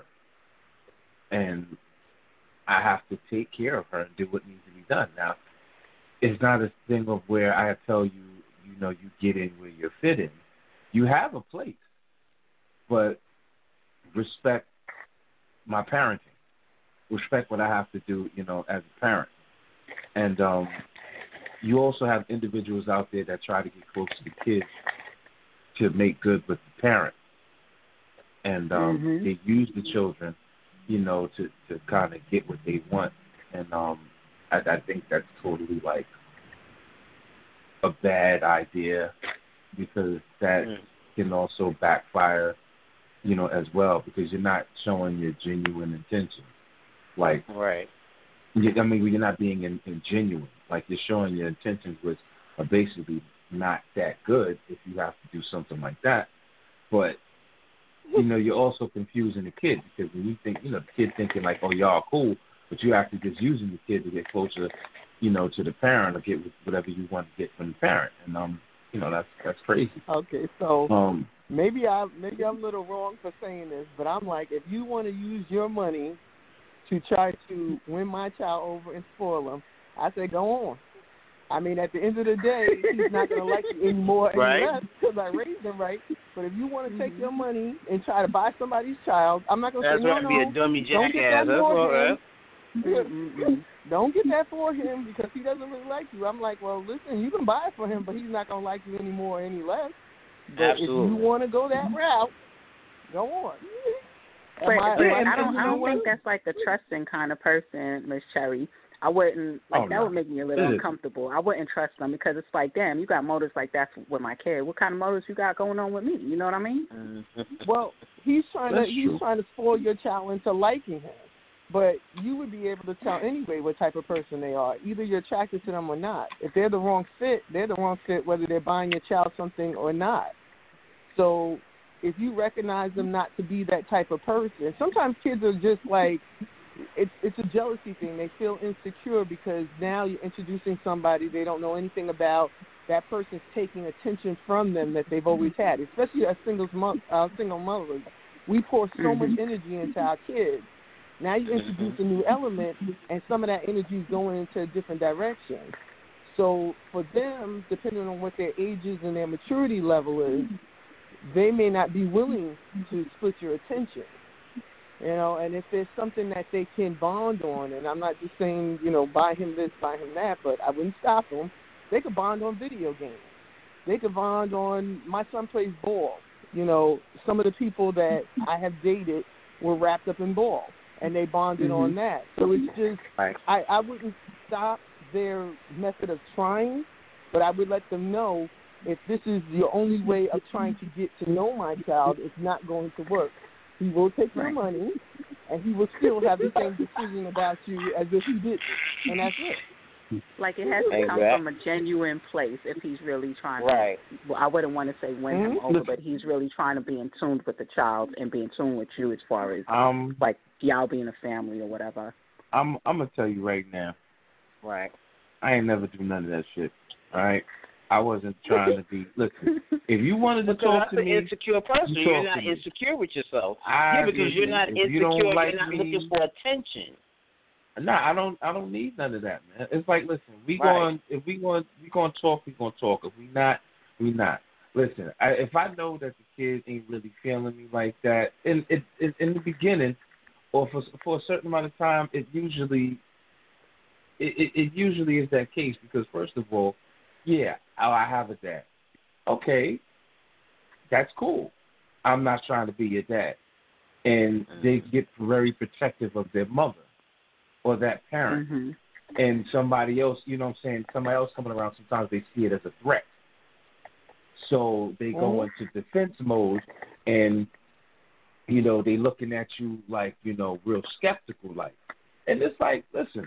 and I have to take care of her and do what needs to be done. Now, it's not a thing of where I tell you, you know, you get in where you're fitting. You have a place, but respect my parenting. Respect what I have to do, you know, as a parent. And um, you also have individuals out there that try to get close to the kids to make good with the parent. And um, Mhm. they use the children, you know, to, to kind of get what they want. And um, I, I think that's totally like a bad idea because that Mm. can also backfire, you know, as well because you're not showing your genuine intentions. Like, Right. you, I mean, you're not being in, in genuine. Like, you're showing your intentions, which are basically not that good if you have to do something like that. But, you know, you're also confusing the kid because when you think, you know, the kid thinking like, oh, y'all cool, but you're actually just using the kid to get closer, you know, to the parent or get whatever you want to get from the parent. And, um, you know, that's that's crazy. Okay, so Um, maybe I maybe I'm a little wrong for saying this, but I'm like, if you want to use your money to try to win my child over and spoil him, I say go on. I mean, at the end of the day, he's not going to like you anymore any Right. less because I raised him right. But if you want to take your money and try to buy somebody's child, I'm not going to That's say no, right. no. Be a dummy Don't get jackass. that That's for all him. right. Mm-mm-mm. Don't get that for him because he doesn't really like you. I'm like, well, listen, you can buy it for him, but he's not going to like you anymore any less. But Absolutely. if you want to go that route, go on. But, Am I- but am I don't. you I know don't what? think that's like a trusting kind of person, Miss Cherry. I wouldn't, like, Oh, that no. would make me a little It is. uncomfortable. I wouldn't trust them because it's like, damn, you got motives like that with my kid. What kind of motives you got going on with me? You know what I mean? Well, he's trying That's to he's true. trying to spoil your child into liking him, but you would be able to tell anyway what type of person they are. Either you're attracted to them or not. If they're the wrong fit, they're the wrong fit whether they're buying your child something or not. So if you recognize them not to be that type of person, sometimes kids are just like, it's it's a jealousy thing. They feel insecure because now you're introducing somebody they don't know anything about. That person's taking attention from them that they've always had, especially as singles mo- uh, single mothers. We pour so Mm-hmm. much energy into our kids. Now you introduce a new element, and some of that energy is going into a different direction. So for them, depending on what their age is and their maturity level is, they may not be willing to split your attention. You know, and if there's something that they can bond on, and I'm not just saying, you know, buy him this, buy him that, but I wouldn't stop them. They could bond on video games. They could bond on, my son plays ball. You know, some of the people that I have dated were wrapped up in ball, and they bonded Mm-hmm. on that. So it's just, Right. I, I wouldn't stop their method of trying, but I would let them know if this is your only way of trying to get to know my child, it's not going to work. He will take your Right. money, and he will still have the same decision about you as if he didn't, and that's it. Like, it has to come Exactly. from a genuine place if he's really trying Right. to, well, I wouldn't want to say win him Mhm. over, but he's really trying to be in tune with the child and be in tune with you as far as, Um, like, y'all being a family or whatever. I'm I'm gonna tell you right now. Right. I ain't never do none of that shit. All right. I wasn't trying to be. Listen, if you wanted to Because talk that's to an me, insecure person. you You're talk not to me. insecure with yourself. I, yeah, because you're not if insecure. you don't You're like not me, looking for attention. Nah, I don't. I don't need none of that, man. It's like, listen, we Right. going if we going we going to talk, we going to talk. If we not, we not. Listen, I, if I know that the kid ain't really feeling me like that, in it, in, in the beginning, or for for a certain amount of time, it usually it, it, it usually is that case because first of all, yeah, oh, I have a dad. Okay, that's cool. I'm not trying to be your dad, and they get very protective of their mother or that parent. Mm-hmm. And somebody else, you know what I'm saying, somebody else coming around, sometimes they see it as a threat. So they go Mhm. into defense mode and, you know, they looking at you like, you know, real skeptical like. And it's like, listen,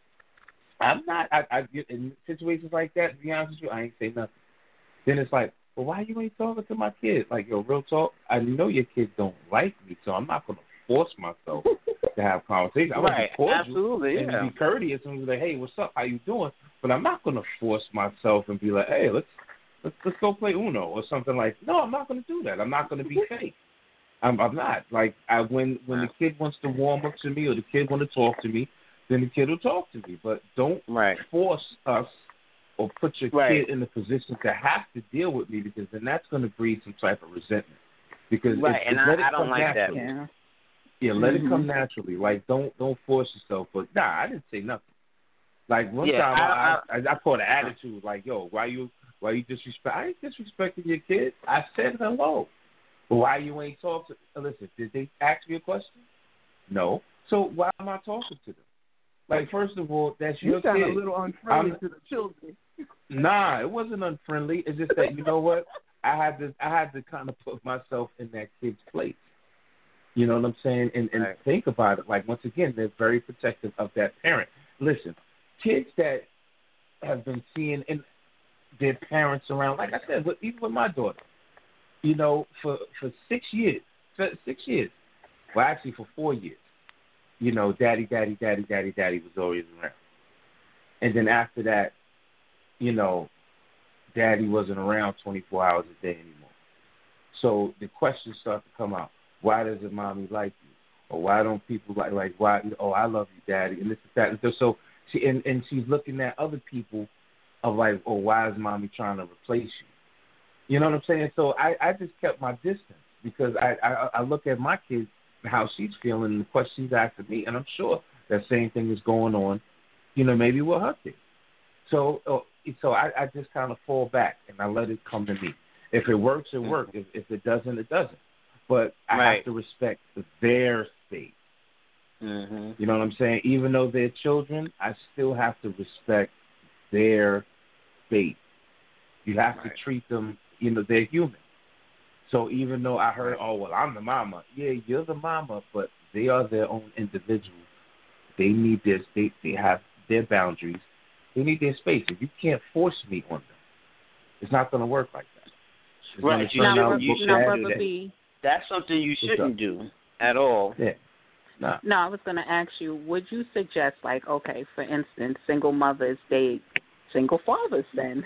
I'm not, I, I get in situations like that, to be honest with you, I ain't say nothing. Then it's like, well, why you ain't talking to my kid? Like, yo, real talk, I know your kids don't like me, so I'm not going to force myself to have conversation. I'm Right. going to be cordial Absolutely. and Yeah. be courteous and be like, hey, what's up? How you doing? But I'm not going to force myself and be like, hey, let's let's let's go play Uno or something like. No, I'm not going to do that. I'm not going to be fake. I'm I'm not. Like I when when the kid wants to warm up to me or the kid want to talk to me, then the kid will talk to me. But don't Right. force us or put your Right. kid in a position to have to deal with me because then that's going to breed some type of resentment. Because Right, if, and if I- let it I don't come like that. naturally. Yeah. Yeah, let Mhm. it come naturally. Like, don't don't force yourself. But nah, I didn't say nothing. Like one Yeah, time, I- I, I I caught an attitude like, yo, why you why you disrespect? I ain't disrespecting your kid. I said hello. But why you ain't talking? Listen, did they ask me a question? No. So why am I talking to them? Like, first of all, that's You your sound kid. a little unfriendly I'm- to the children. Nah, it wasn't unfriendly. It's just that you know what? I had to I had to kind of put myself in that kid's place. You know what I'm saying? And and Right. think about it. Like once again, they're very protective of that parent. Listen, kids that have been seeing and their parents around, like I said, with, even with my daughter, you know, for for six years, for six years, well, actually for four years, you know, daddy, daddy, daddy, daddy, daddy was always around, and then after that, you know, daddy wasn't around twenty-four hours a day anymore. So the questions start to come out. Why doesn't mommy like you? Or why don't people like, like why, oh, I love you, daddy, and this is that. And so, so she, and, and she's looking at other people of like, oh, why is mommy trying to replace you? You know what I'm saying? So I, I just kept my distance because I, I, I look at my kids and how she's feeling and the questions she's asking me, and I'm sure that same thing is going on, you know, maybe with her kids. So, uh, so I, I just kind of fall back and I let it come to me. If it works, it works. If, if it doesn't, it doesn't. But I Right. have to respect their space. Mhm. You know what I'm saying? Even though they're children, I still have to respect their faith. You have Right. to treat them, you know, they're human. So even though I heard, oh, well, I'm the mama. Yeah, you're the mama, but they are their own individual. They need their state. They have their boundaries. They need their space. And you can't force me on them. It's not going to work like that. It's Right, gonna you turn should- out you bad should- no, that- Brother B. That's something you What's shouldn't up? do at all. Yeah. Nah. No, I was going to ask you, would you suggest, like, okay, for instance, single mothers date single fathers then?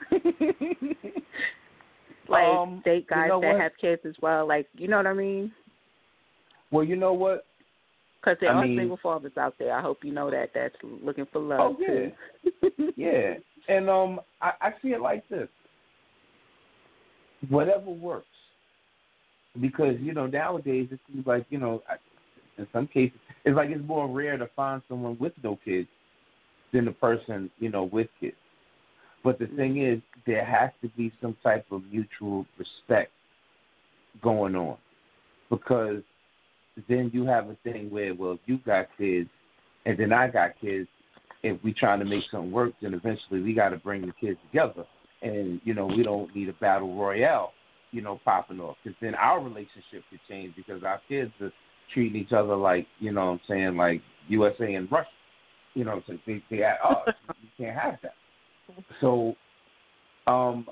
like, Um, date guys you know that what? have kids as well. Like, you know what I mean? Well, you know what? Because there I are mean- single fathers out there. I hope you know that that's looking for love, Oh, yeah. too. Yeah. And um, I, I see it like this. Whatever works. Because, you know, nowadays it seems like, you know, I, in some cases, it's like it's more rare to find someone with no kids than the person, you know, with kids. But the thing is, there has to be some type of mutual respect going on. Because then you have a thing where, well, if you got kids and then I got kids, if we trying to make something work, then eventually we got to bring the kids together. And, you know, we don't need a battle royale, you know, popping off. Because then our relationship could change because our kids are treating each other like, you know what I'm saying, like U S A and Russia. You know what I'm saying? They, they at odds. You can't have that. So um,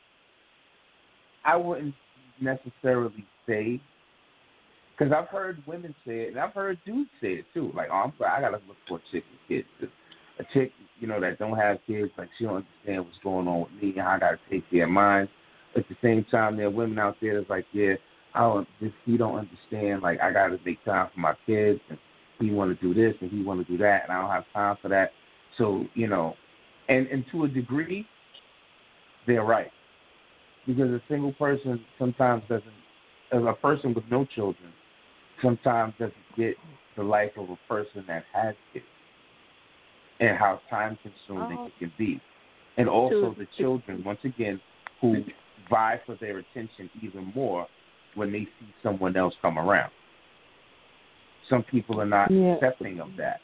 I wouldn't necessarily say, because I've heard women say it, and I've heard dudes say it too. Like, oh, I'm sorry, I got to look for a chick with kids. A chick, you know, that don't have kids, like she don't understand what's going on with me and how I got to take care of mine. At the same time, there are women out there that's like, yeah, I don't, this, he don't understand. Like, I got to make time for my kids, and he want to do this and he want to do that, and I don't have time for that. So, you know, and, and to a degree, they're right. Because a single person sometimes doesn't, as a person with no children, sometimes doesn't get the life of a person that has kids and how time-consuming Oh. it can be. And also To- the children, once again, who vie for their attention even more when they see someone else come around. Some people are not Yeah. accepting of that.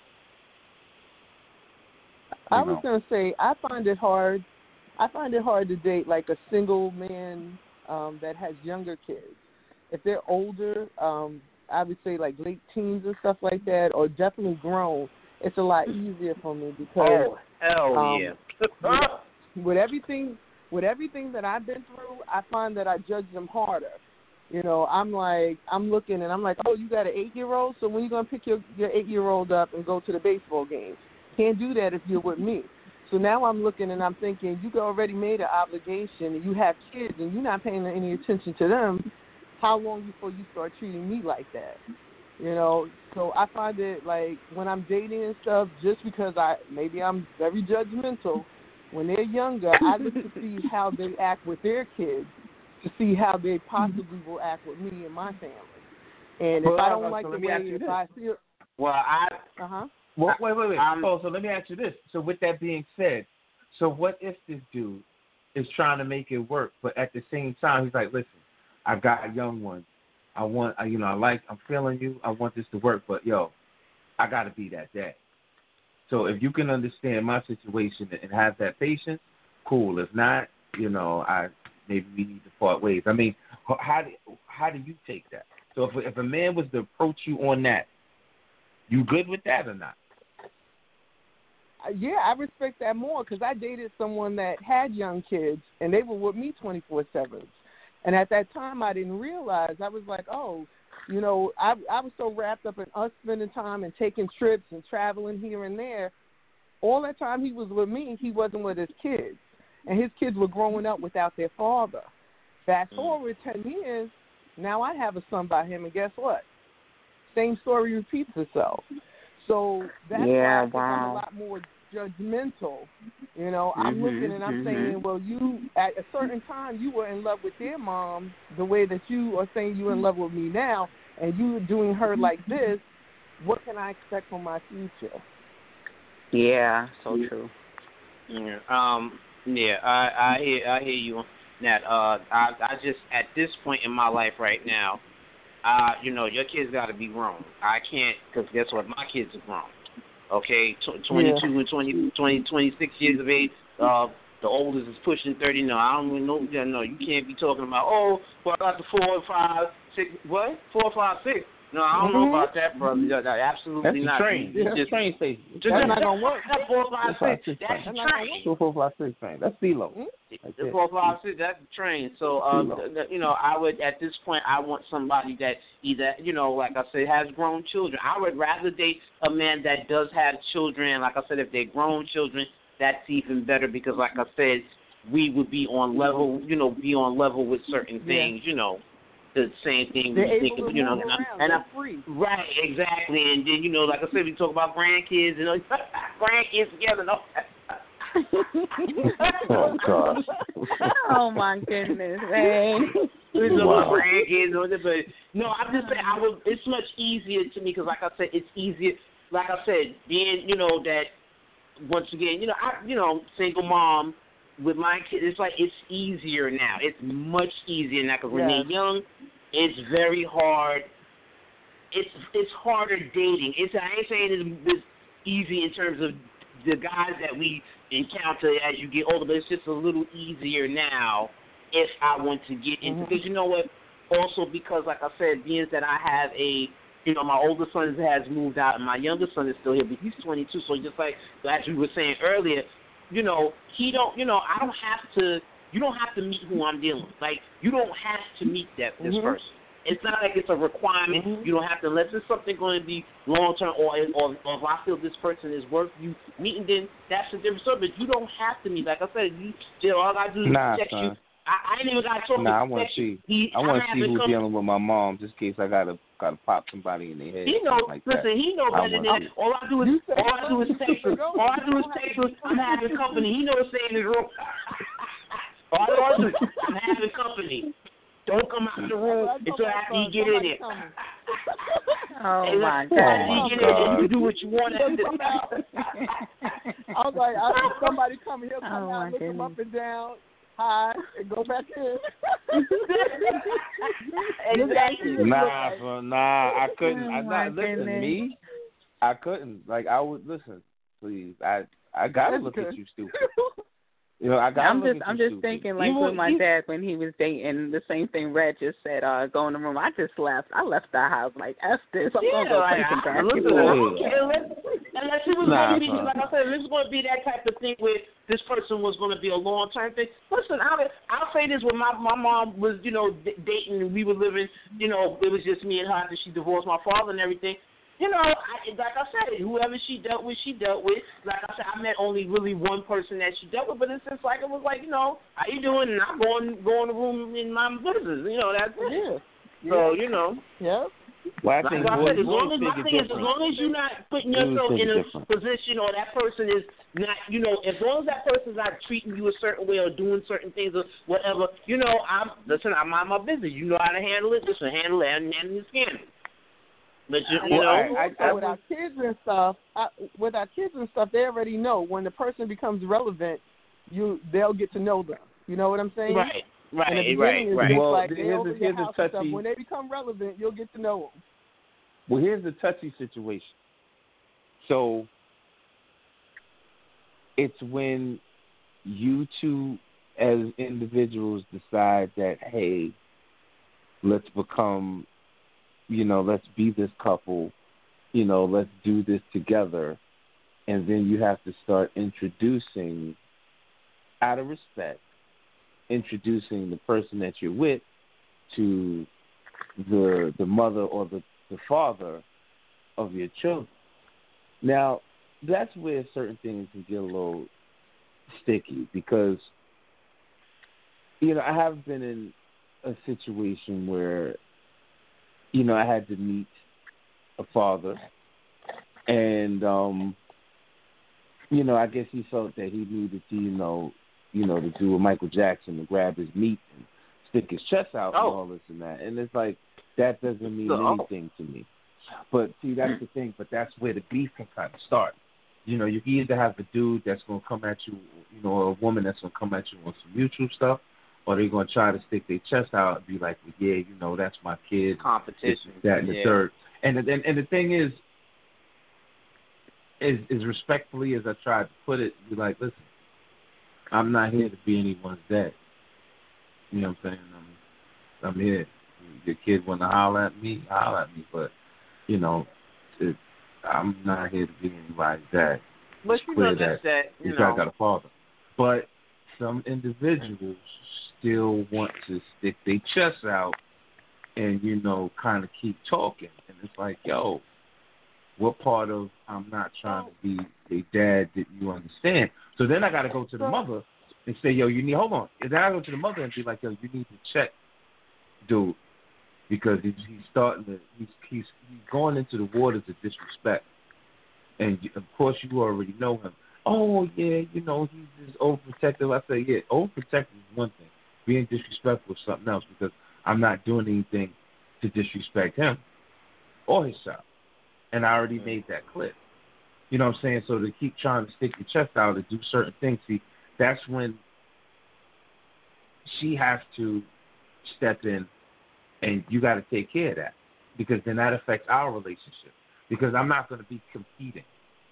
I You was know. gonna say I find it hard. I find it hard to date like a single man um, that has younger kids. If they're older, um, I would say like late teens and stuff like that, or definitely grown. It's a lot easier for me because Oh, hell um, yeah. with everything with everything that I've been through, I find that I judge them harder. You know, I'm like, I'm looking and I'm like, oh, you got an eight-year-old, so when you going to pick your, your eight-year-old up and go to the baseball game? Can't do that if you're with me. So now I'm looking and I'm thinking, you already made an obligation and you have kids and you're not paying any attention to them. How long before you start treating me like that? You know, so I find it like when I'm dating and stuff, just because I, maybe I'm very judgmental, when they're younger, I look to see how they act with their kids to see how they possibly will act with me and my family. And if Well, I so don't like let the me way, ask you if this. I feel, Well, I uh-huh. Well, wait, wait, wait. Um, so, so let me ask you this. So with that being said, so what if this dude is trying to make it work, but at the same time he's like, listen, I've got a young one. I want, you know, I like, I'm feeling you. I want this to work, but yo, I got to be that dad. So if you can understand my situation and have that patience, cool. If not, you know, I maybe we need to part ways. I mean, how do how do you take that? So if if a man was to approach you on that, you good with that or not? Yeah, I respect that more because I dated someone that had young kids and they were with me twenty-four seven. And at that time, I didn't realize. I was like, oh, you know, I I was so wrapped up in us spending time and taking trips and traveling here and there. All that time he was with me, he wasn't with his kids. And his kids were growing up without their father. Fast forward ten years, now I have a son by him, and guess what? Same story repeats itself. So that's Yeah, why I think I'm wow. a lot more judgmental. You know, I'm Mhm, looking and I'm mhm. saying, well, you, at a certain time, you were in love with their mom the way that you are saying you're in love with me now, and you are doing her like this. What can I expect from my future? Yeah, so true. Yeah. Um. Yeah. I. I hear. I hear you on that. Uh. I. I just at this point in my life right now, uh, you know, your kids got to be grown. I can't, because guess what? My kids are grown. Okay, Tw- twenty-two Yeah. and twenty, twenty, twenty-six years of age. Uh, the oldest is pushing thirty. No, I don't even know. Yeah, no, you can't be talking about, oh, well, I got the four, five, six, what? Four, five, six. No, I don't Mm-hmm. know about that, brother. Yeah, that, absolutely That's the not. train. You That's the just- train station. just- That's not gonna work. That's four, five, That's six. six That's train. the train. Two, four, five, six train. That's CeeLo. Right The there. four, five, six, that's the train. So, um, th- th- you know, I would, at this point, I want somebody that either, you know, like I said, has grown children. I would rather date a man that does have children. Like I said, if they're grown children, that's even better because, like I said, we would be on level, you know, be on level with certain things, you know. The same thing They're we able think to of, you know, move and, I, around. and I, They're free. right, exactly, and then you know, like I said, we talk about grandkids, you know, grandkids together, no. Oh, gosh. Oh my goodness, man. We talk Wow. about grandkids, or whatever, but no, I'm just saying, I would. It's much easier to me because, like I said, it's easier. Like I said, being, you know, that once again, you know, I, you know, single mom. With my kids, it's like it's easier now. It's much easier now because when Yes. they're young, it's very hard. It's it's harder dating. It's I ain't saying it's, it's easy in terms of the guys that we encounter as you get older, but it's just a little easier now if I want to get into. Mhm. Because you know what? Also because, like I said, being that I have a you know, my older son has moved out and my younger son is still here, but he's twenty-two. So just like as we were saying earlier, you know, he don't, you know, I don't have to, you don't have to meet who I'm dealing with. Like, you don't have to meet that this Mhm. person. It's not like it's a requirement. Mhm. You don't have to, unless it's something going to be long-term or, or, or if I feel this person is worth you meeting, then that's a different story. But you don't have to meet. Like I said, you, you know, all I do is Nah, text son. you. I, I ain't even got to talk Nah, I to want to text you. see. He, I want to I'm see having who's com- dealing with my mom, just in case I gotta gotta pop somebody in their head. He know. like Listen, that. he know I better than want that. to. All I do is You say all I do is text him. go. All I do is text him. I'm having company. He knows stay in his room. All I do is I'm having company. Don't come out the room until after he get in there. Oh my After God. he get in there, you do what you want. He'll come out. I was like, I, somebody come here, come Oh, out, my look him goodness. up and down, hi, and go back in. Exactly. Nah, bro, nah, I couldn't. Oh, I my not listen goodness. me. I couldn't. Like I would listen. Please, I I gotta That's look good. at you stupid. You know, I gotta I'm look just at I'm you just stupid. thinking like Even with my you- dad when he was dating, the same thing Red just said, uh, go in the room. I just left. I left the house like F this. I'm Yeah, gonna go like, play some I, listen, basketball. I don't care. Unless, unless it was Nah, going to be, son. like I said, if it was going to be that type of thing where this person was going to be a long term thing. Listen, I'll, I'll say this: when my my mom was, you know, d- dating and we were living, you know, it was just me and her after she divorced my father and everything. You know, I, like I said, whoever she dealt with, she dealt with. Like I said, I met only really one person that she dealt with, but it's just like it was like, you know, how you doing? And I'm going go in the room in my business. You know, that's it. Yeah. So you know. Yep. Well, I Like think I boys, said, as long boys as my think thing it's is, as different. long as you're not putting Boys yourself think in a it's different. position, or that person is not, you know, as long as that person's not treating you a certain way or doing certain things or whatever, you know, I'm listen, I mind my business. You know how to handle it. Listen, handle it and handle the scandal. But you, you Well, know, I- Also, I with our would- kids and stuff, I, with our kids and stuff, they already know when the person becomes relevant, you they'll get to know them. You know what I'm saying? right, In the right, beginning, right, it's right. just Well, like they here's over the- your here's the house and stuff. touchy- When they become relevant, you'll get to know them. Well, here's the touchy situation. So it's when you two as individuals decide that, hey, let's become, you know, let's be this couple, you know, let's do this together. And then you have to start introducing, out of respect, introducing the person that you're with to the the mother or the, the father of your children. Now, that's where certain things can get a little sticky because, you know, I have been in a situation where, you know, I had to meet a father and, um, you know, I guess he felt that he needed to, you know, you know, to do a Michael Jackson, to grab his meat and stick his chest out Oh. and all this and that. And it's like, that doesn't mean Oh. anything to me. But see, that's the thing. But that's where the beef can kind of start. You know, you either have a dude that's going to come at you, you know, or a woman that's going to come at you on some mutual stuff, or they're going to try to stick their chest out and be like, well, yeah, you know, that's my kid. Competition. This, that, and yeah. the third. And, and, and the thing is, is, is respectfully as I tried to put it, be like, listen, I'm not here to be anyone's dad. You know what I'm saying? I'm, I'm here. Your kid want to holler at me, holler at me. But, you know, it, I'm not here to be anybody's dad. But it's you clear know, that's that that, you this know. guy got a father. But some individuals still want to stick their chests out and, you know, kind of keep talking. And it's like, yo, what part of I'm not trying to be a dad did you understand? So then I got to go to the mother and say, yo, you need, hold on. And then I go to the mother and be like, yo, you need to check, dude, because he's, he's starting to, he's, he's, he's going into the waters of disrespect. And, of course, you already know him. Oh, yeah, you know, he's just overprotective. I say, yeah, overprotective is one thing. Being disrespectful is something else because I'm not doing anything to disrespect him or his child. And I already made that clear. You know what I'm saying? So to keep trying to stick your chest out and do certain things, see, that's when she has to step in and you got to take care of that because then that affects our relationship. Because I'm not going to be competing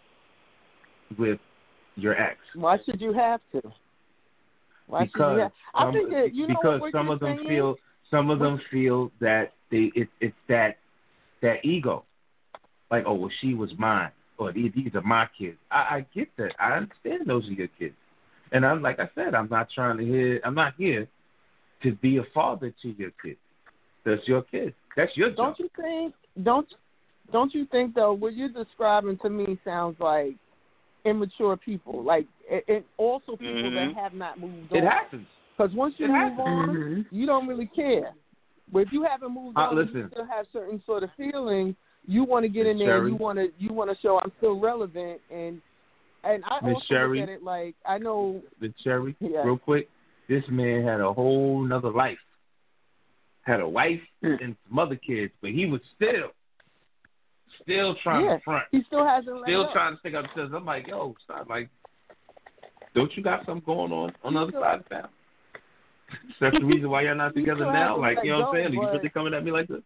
with your ex. Why should you have to? Why because should you have? I some, think that you know because what some you're of them saying feel is? some of them feel that they it, it's that that ego, like, oh well, she was mine, or these, these are my kids. I, I get that. I understand those are your kids, and I'm like I said, I'm not trying to hear. I'm not here to be a father to your kids. That's your kid. That's your job. Don't you think? Don't Don't you think though? What you're describing to me sounds like immature people, like and also people mm-hmm. that have not moved it on. It happens. Because once you it move happens. on, Mm-hmm. you don't really care. But if you haven't moved uh, on, listen. you still have certain sort of feelings. You want to get Miz in there. Sherry. You want to. You want to show I'm still relevant. And and I Miz also Sherry. look at it like I know. The Cherry, yeah. real quick. This man had a whole nother life. Had a wife mm. and some other kids, but he was still, still trying yeah. to front. He still hasn't. Still let trying to stick up his chest. I'm like, yo, stop. Like, don't you got something going on on the other still, side of town? That's the reason why y'all not together now. Like, you know what I'm saying? Go, You really coming at me like this?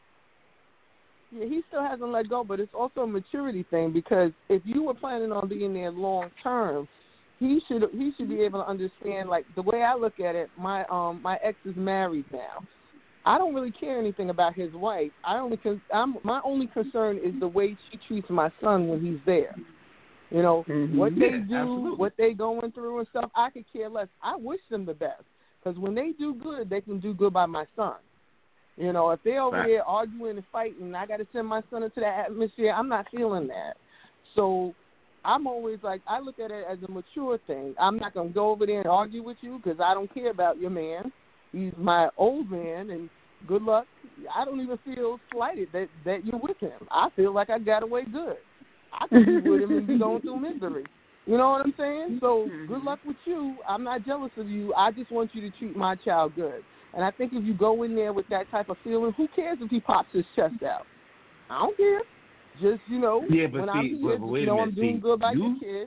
Yeah, he still hasn't let go, but it's also a maturity thing because if you were planning on being there long term, he should he should be able to understand. Like the way I look at it, my um my ex is married now. I don't really care anything about his wife. I only con- I'm my only concern is the way she treats my son when he's there. You know mm-hmm. what they Yeah, do, absolutely. what they going through and stuff. I could care less. I wish them the best because when they do good, they can do good by my son. You know, if they're over right. there arguing and fighting, and I got to send my son into that atmosphere, I'm not feeling that. So I'm always like, I look at it as a mature thing. I'm not going to go over there and argue with you because I don't care about your man. He's my old man, and good luck. I don't even feel slighted that, that you're with him. I feel like I got away good. I could be with him and be going through misery. You know what I'm saying? So good luck with you. I'm not jealous of you. I just want you to treat my child good. And I think if you go in there with that type of feeling, who cares if he pops his chest out? I don't care. Just, you know, Yeah, but when see, I'm here, but, but just wait a know minute. I'm doing see, good by you, your kid.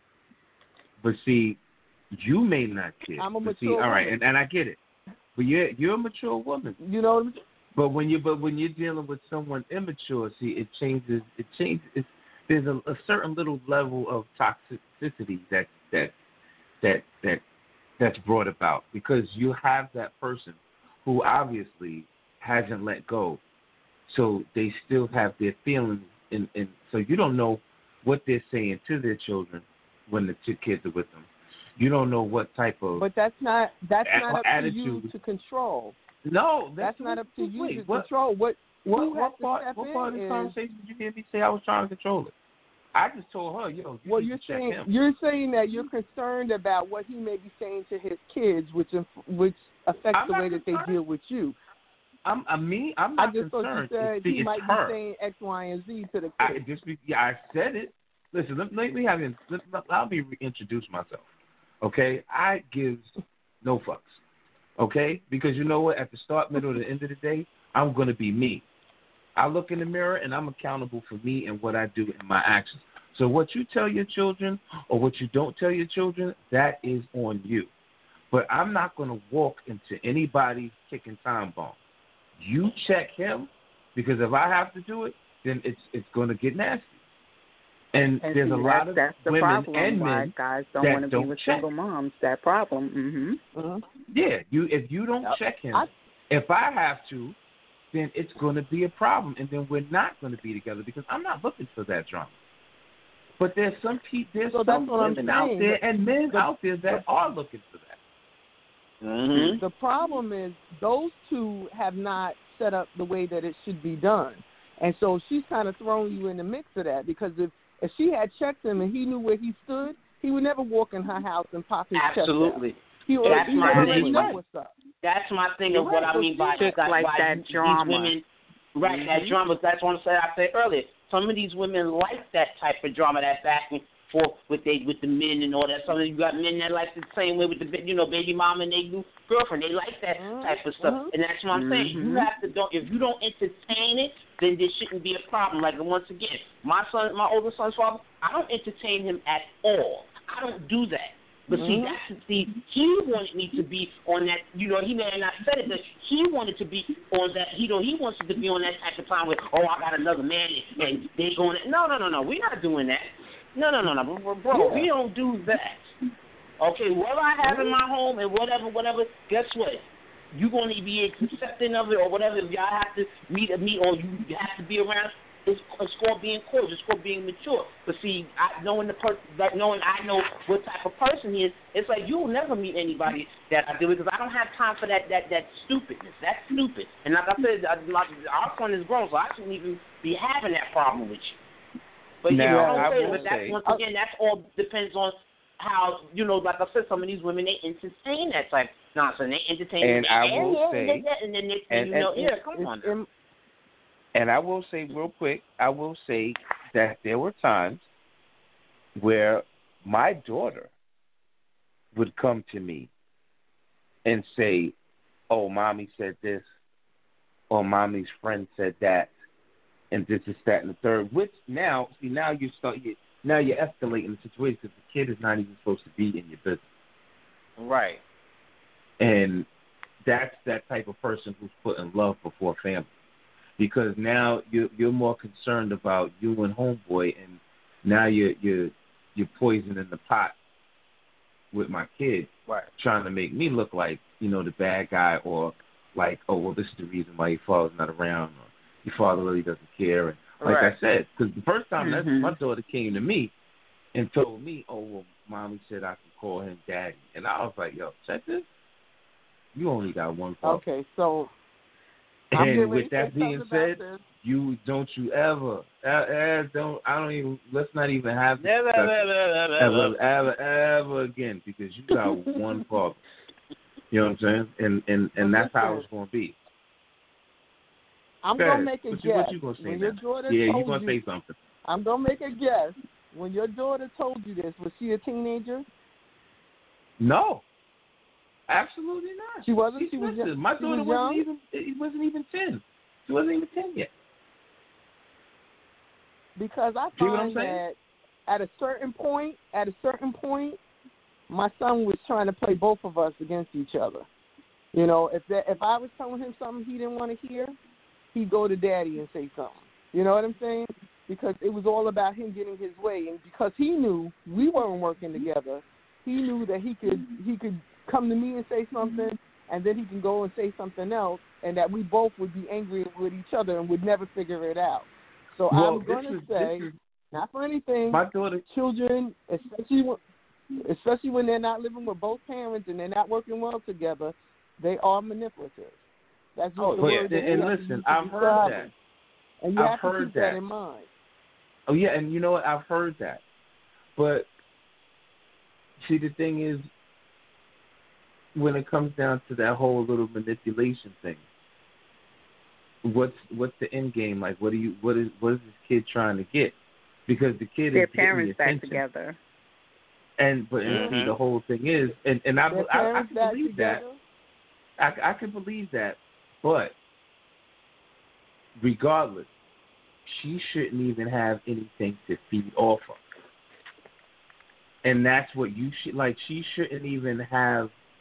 But see, you may not care. I'm a but see, mature all right, woman. and, and I get it. But you're you're a mature woman. You know what I'm saying? But when you but when you're dealing with someone immature, see, it changes. It changes. It's, there's a, a certain little level of toxicity that that that that that's brought about because you have that person who obviously hasn't let go, so they still have their feelings, and and so you don't know what they're saying to their children when the two kids are with them. You don't know what type of But that's not that's a- not up attitude. to you to control. No, That's, that's not up to you wait, to what, control. What What, you what have part? to step What in part of this is, conversation did you hear me say I was trying to control it? I just told her, yo, you well, need you're to check saying him. you're saying that you're concerned about what he may be saying to his kids, which inf- which affects I'm the not way that they concerned. deal with you. I'm, I mean, I'm I not just thought you concerned. said It's, see, he it's might her. be saying X, Y, and Z to the I kids. just, be, yeah, I said it. Listen, let, let me have you. Let, let, let me reintroduce myself. Okay, I give no fucks. Okay, because you know what? At the start, middle, and the end of the day, I'm gonna be me. I look in the mirror and I'm accountable for me and what I do in my actions. So what you tell your children or what you don't tell your children, that is on you. But I'm not going to walk into anybody's kicking time bomb. You check him, because if I have to do it, then it's it's going to get nasty. And, And there's see, a lot that's, of that's the women problem and why men guys don't that want to be don't with check. single moms. That problem. Mm-hmm. Mhm. Yeah, you if you don't Yep. check him, I- if I have to, then it's going to be a problem, and then we're not going to be together because I'm not looking for that drama. But there's some people, there's So that's some what I'm women out saying. there and men The- out there that are looking for that. Mm-hmm. The problem is those two have not set up the way that it should be done. And so she's kind of throwing you in the mix of that, because if, if she had checked him and he knew where he stood, he would never walk in her house and pop his Absolutely. chest out. He That's already, he my already thing. know what's up. That's my thing of what I So mean by, chicks by, like by that these drama. women. Right, Mm-hmm. that drama. That's what I said. I said earlier. Some of these women like that type of drama, that back and forth with they with the men and all that. Some of you got men that like the same way with the you know baby mama and their new girlfriend. They like that Mhm. type of stuff, Mhm. and that's what I'm saying. You Mhm. have to don't if you don't entertain it, then there shouldn't be a problem. Like once again, my son, my older son's father, I don't entertain him at all. I don't do that. But see, Mhm. that's see, he wanted me to be on that. You know, he may have not said it, but he wanted to be on that. You know, he wants to be on that type of time where, oh, I got another man, and they going. No, no, no, no. We're not doing that. No, no, no, no, bro. bro we don't do that. Okay, what I have in my home and whatever, whatever. Guess what? You're going to be accepting of it or whatever. If y'all have to meet meet or you have to be around. It's, it's called being cordial. It's called being mature. But see, I, knowing the per- that knowing I know what type of person he is, it's like you'll never meet anybody that I do because I don't have time for that that that stupidness. That's stupid. And like I said, I, my, our son is grown, so I shouldn't even be having that problem with you. But Now, you know, I I'm saying, will but that's say- once again, that's all depends on how you know. Like I said, some of these women they entertain that type of nonsense. They entertain And it, I and, will and, say- and, and then next thing and- you and know, it- yeah, come It's on. Now. in- And I will say real quick, I will say that there were times where my daughter would come to me and say, oh, mommy said this, or mommy's friend said that, and this is that and the third, which now, see, now you start, you, now you're escalating the situation because the kid is not even supposed to be in your business. Right. And that's that type of person who's putting love before family. Because now you're, you're more concerned about you and homeboy, and now you're you're you're poisoning the pot with my kid, Right. trying to make me look like you know the bad guy, or like, oh well, this is the reason why your father's not around, or your father really doesn't care. And like Right. I said, because the first time that Mhm. my daughter came to me and told me, oh well, mommy said I can call him daddy, and I was like, yo, check this, you only got one father. Okay, so I'm getting And ready with to that say being something about said, this. you don't you ever, uh, uh, don't I don't even let's not even have this Never, discussion never, never, ever, ever, ever again, because you got one father. You know what I'm saying? And and and that's how it's going to be. I'm Go gonna ahead. make a what guess. You, what you gonna say when now? your daughter Yeah, told you gonna you, say something? I'm gonna make a guess. When your daughter told you this, was she a teenager? No, absolutely not. She wasn't. She's She was listen, young. My she daughter was wasn't young? even. It wasn't even ten. She wasn't even ten yet. Because I See what I'm find saying? that at a certain point, at a certain point, my son was trying to play both of us against each other. You know, if that, if I was telling him something he didn't want to hear, he'd go to daddy and say something. You know what I'm saying? Because it was all about him getting his way, and because he knew we weren't working together, he knew that he could he could come to me and say something, and then he can go and say something else, and that we both would be angry with each other and would never figure it out. So Well, I'm this going to is- say, this is- not for anything, My daughter. children, especially when, especially when they're not living with both parents and they're not working well together, they are manipulative. That's just Oh, the But, word that and we have to listen, use to I've describe heard them. that. And you I've have to heard keep that. that. in mind. Oh yeah, and you know what? I've heard that. But see, the thing is, when it comes down to that whole little manipulation thing, what's what's the end game? Like, what do you what is what is this kid trying to get? Because the kid Their is getting parents the back attention. together. And but and see, Mhm. the whole thing is, and and I Their I, I parents can back believe together. that. I I can believe that, but regardless, she shouldn't even have anything to feed off of. And that's what you should like. She shouldn't even have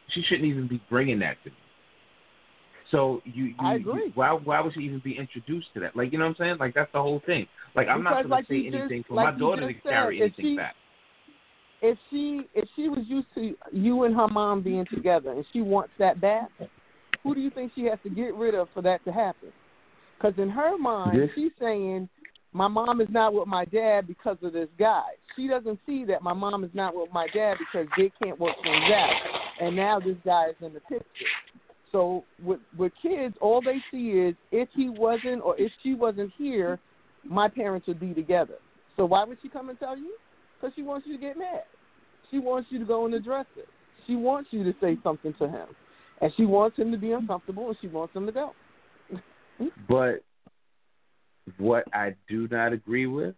she shouldn't even be bringing that to me. So you, you, I agree. You, why why would she even be introduced to that? Like, you know what I'm saying? Like, that's the whole thing. Like, I'm Because not going like to say you anything just- for like my you daughter just to carry said, if anything she- back. If she if she was used to you and her mom being together and she wants that back, who do you think she has to get rid of for that to happen? Because in her mind, This- she's saying, my mom is not with my dad because of this guy. She doesn't see that my mom is not with my dad because they can't work things out. And now this guy is in the picture. So with, with kids, all they see is if he wasn't or if she wasn't here, my parents would be together. So why would she come and tell you? Because she wants you to get mad. She wants you to go and address it. She wants you to say something to him. And she wants him to be uncomfortable, and she wants him to go. But what I do not agree with,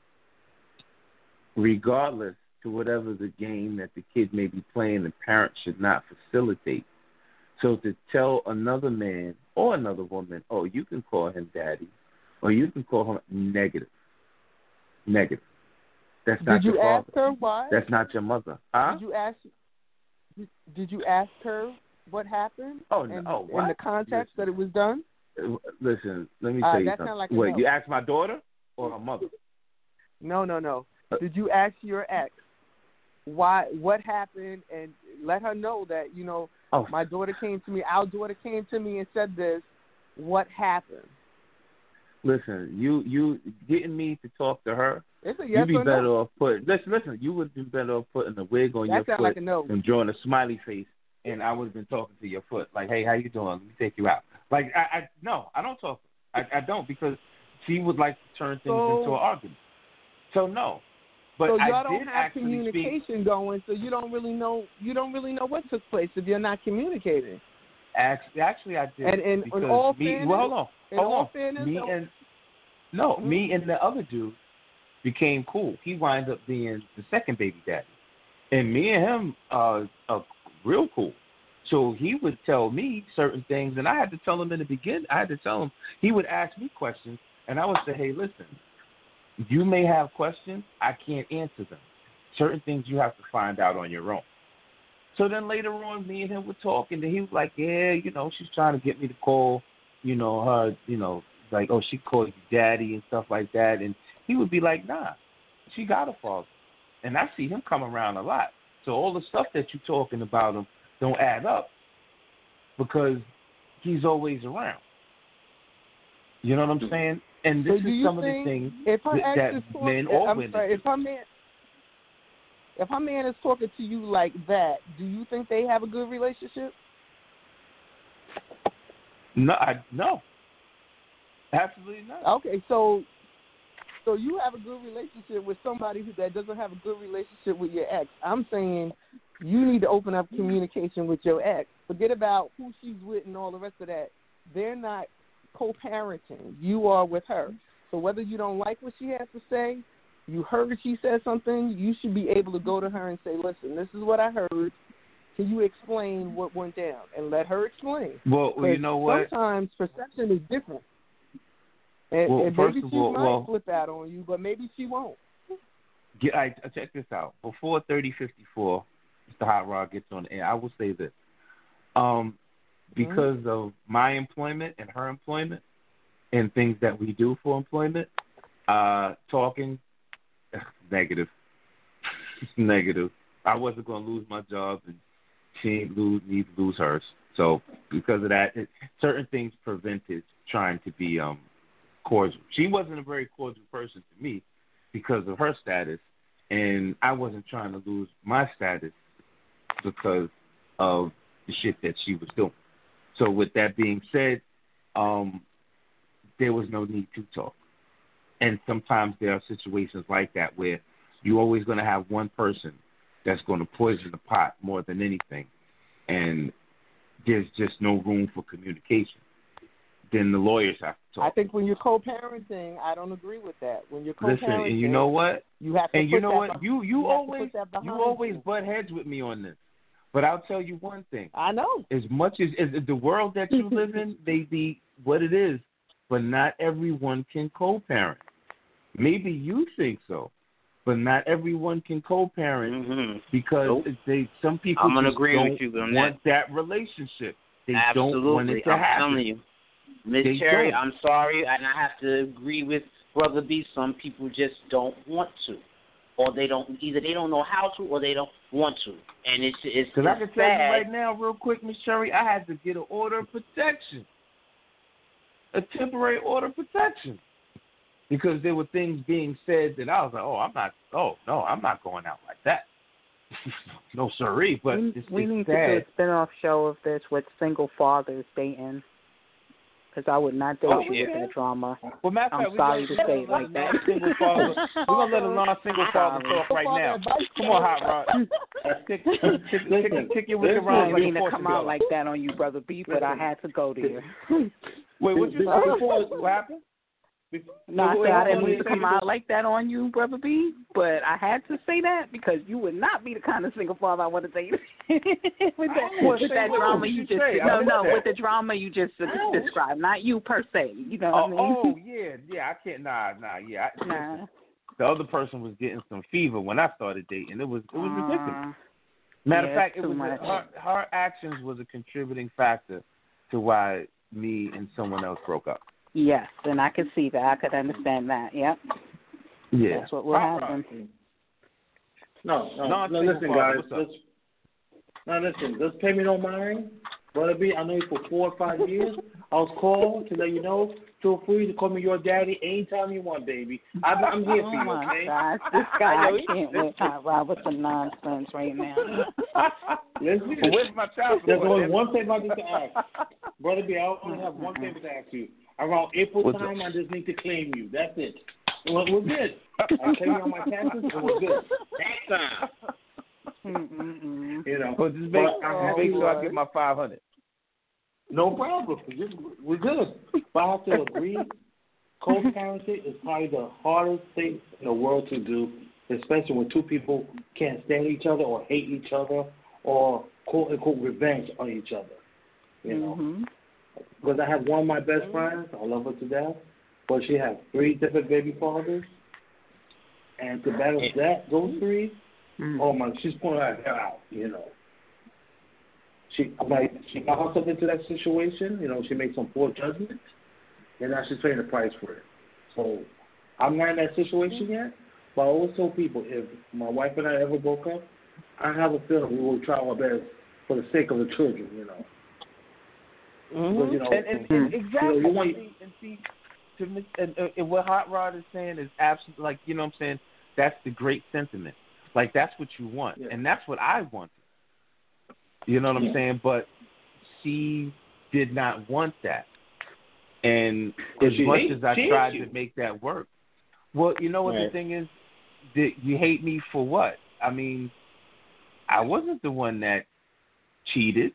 regardless to whatever the game that the kid may be playing, the parent should not facilitate. So to tell another man or another woman, oh, you can call him daddy, or you can call him negative. Negative. That's not Did you your ask father. her why? That's not your mother. Huh? Did you ask? Did you ask her what happened? Oh, no. And, Oh, what? in the context that it was done? Listen, let me Uh, tell you that something. sound like a Wait, no. you asked my daughter or her mother? No, no, no. Uh, Did you ask your ex why? What happened, and let her know that you know Oh, my daughter came to me. Our daughter came to me and said this. What happened? listen, you you getting me to talk to her. It's a yes You'd be or better no. off putting listen, listen, you would have been better off putting a wig on That your sound foot like a no. and drawing a smiley face, and I would have been talking to your foot like, hey, how you doing? Let me take you out. Like I, I no, I don't talk. I, I don't because she would like to turn things So- into an argument. So no, but so y'all I don't did have actually communication speak. going, so you don't really know you don't really know what took place if you're not communicating. Actually, actually, I did And- and in because all me. fairness- well, hold on, in hold all on. fairness, me though- and no, Mhm. me and the other dude became cool. He wound up being the second baby daddy, and me and him uh, are real cool. So he would tell me certain things, and I had to tell him in the beginning. I had to tell him. He would ask me questions, and I would say, "Hey, listen, you may have questions. I can't answer them. Certain things you have to find out on your own." So then later on, me and him would talk, and then he was like, "Yeah, you know, she's trying to get me to call, you know, her, you know, like, oh, she called you daddy and stuff like that." And he would be like, "Nah, she got a father." And I see him come around a lot. So all the stuff that you're talking about him don't add up because he's always around. You know what I'm saying? And this So do is you some of the think things if her that, ex that is talking, men or I'm women sorry, do. if her man, if her man is talking to you like that, do you think they have a good relationship? No, I, no. Absolutely not. Okay, so so you have a good relationship with somebody who that doesn't have a good relationship with your ex. I'm saying you need to open up communication with your ex. Forget about who she's with and all the rest of that. They're not co-parenting. You are with her. So whether you don't like what she has to say, you heard she said something, you should be able to go to her and say, listen, this is what I heard. Can you explain what went down? And let her explain. Well, well, you know what? Sometimes perception is different. And, Well, and first maybe of she all, might well- flip out on you, but maybe she won't. Get, I, I check this out. Before thirty fifty-four, Mister Hot Rod gets on the air, I will say this. Um, because Mm-hmm. of my employment and her employment and things that we do for employment, uh, talking, negative. Negative. I wasn't going to lose my job, and she ain't lose, need to lose hers. So because of that, it, certain things prevented trying to be um, cordial. She wasn't a very cordial person to me because of her status, and I wasn't trying to lose my status because of the shit that she was doing. So with that being said, um, there was no need to talk. And sometimes there are situations like that where you're always going to have one person that's going to poison the pot more than anything, and there's just no room for communication. Then the lawyers have to talk. I think when you're co-parenting, I don't agree with that. When you're co-parenting, Listen, and you know what? you have to And put you know that what? behind- You you, you have to always put that behind you always you. butt heads with me on this. But I'll tell you one thing. I know. As much as, as the world that you live in may be what it is, but not everyone can co-parent. Maybe you think so, but not everyone can co-parent mm-hmm. because nope. they some people I'm gonna just agree don't with you on want that. that relationship. They Absolutely. don't want it to I'm happen. telling you, Miss They Cherry, don't. I'm sorry, and I have to agree with Brother B. Some people just don't want to, or they don't either they don't know how to, or they don't want to, and it's it's Because I can sad. tell you right now, real quick, Miss Cherry, I had to get an order of protection, a temporary order of protection, because there were things being said that I was like, oh, I'm not, oh no, I'm not going out like that. No siree, but we, it's, we it's need sad. to do a spin-off show of this with single fathers dating. Because I would not date Oh, you yeah. for the drama. Well, matter of I'm fact, sorry we're to gonna say it let like a that. non-single father. We're gonna let a non-single father talk right now. Come on, Hot Rod. Tick, tick, tick, tick, tick your wicked I rhymes didn't like mean a to fortune come out teller. like that on you, Brother B, but I had to go there. Wait, what you said before? What happened? No, I Wait, said I hold didn't on, mean to say come this. out like that on you, Brother B, but I had to say that because you would not be the kind of single father I want to date. with that, Well, with say that what drama you you just say. I no like no that. with the drama you just uh, Oh. described, not you per se. You know Oh, what I mean? oh, yeah, yeah. I can't. Nah, nah, yeah. I, Nah. The other person was getting some fever when I started dating. It was it was ridiculous. Uh, Matter yeah, of fact, it too was much. a, her, her actions was a contributing factor to why me and someone else broke up. Yes, and I could see that. I could understand that. Yep. Yeah, That's what will happen. No, no, No, no. I'm Listen, single guys. father. What's up? Let's, now listen. Let's pay me no mind. Brother B, I know you for four or five years. I was called to let you know. Feel free to call me your daddy anytime you want, baby. I'm, I'm here Oh for you, my okay? gosh, this guy I I know he- can't with Hot Rod with the nonsense right now. Listen, Well, where's my child there's support? only one favor I need to ask. Brother B, I only have one favor to ask you. Around April What's time, up? I just need to claim you. That's it. We're, we're good. I claim you on my taxes, and we're good. Next time. Mm-mm-mm. You know. Well, just make, But I just have make to, sure uh, I get my five hundred. No problem. Just, we're good. But I have to agree, co-parenting is probably the hardest thing in the world to do, especially when two people can't stand each other or hate each other or quote unquote revenge on each other. You know, Mm-hmm. because I have one of my best friends, I love her to death, but she has three different baby fathers, and to battle that those three, Mm-hmm. oh my, she's pulling her hair out. You know. She like she got herself into that situation. You know, she made some poor judgments, and now she's paying the price for it. So I'm not in that situation yet, but I always tell people if my wife and I ever broke up, I have a feeling we will try our best for the sake of the children. You know, Mm-hmm. because, you know, and, and, and exactly. you know, you want- see, and see, to me, and, uh, and what Hot Rod is saying is absolutely like you know what I'm saying. That's the great sentiment. Like that's what you want, Yeah. and that's what I wanted. You know what I'm Yeah. saying? But she did not want that. And Well, as she much hate- as I she tried hates to you. make that work, well, you know what Right. the thing is? That you hate me for what? I mean, I wasn't the one that cheated.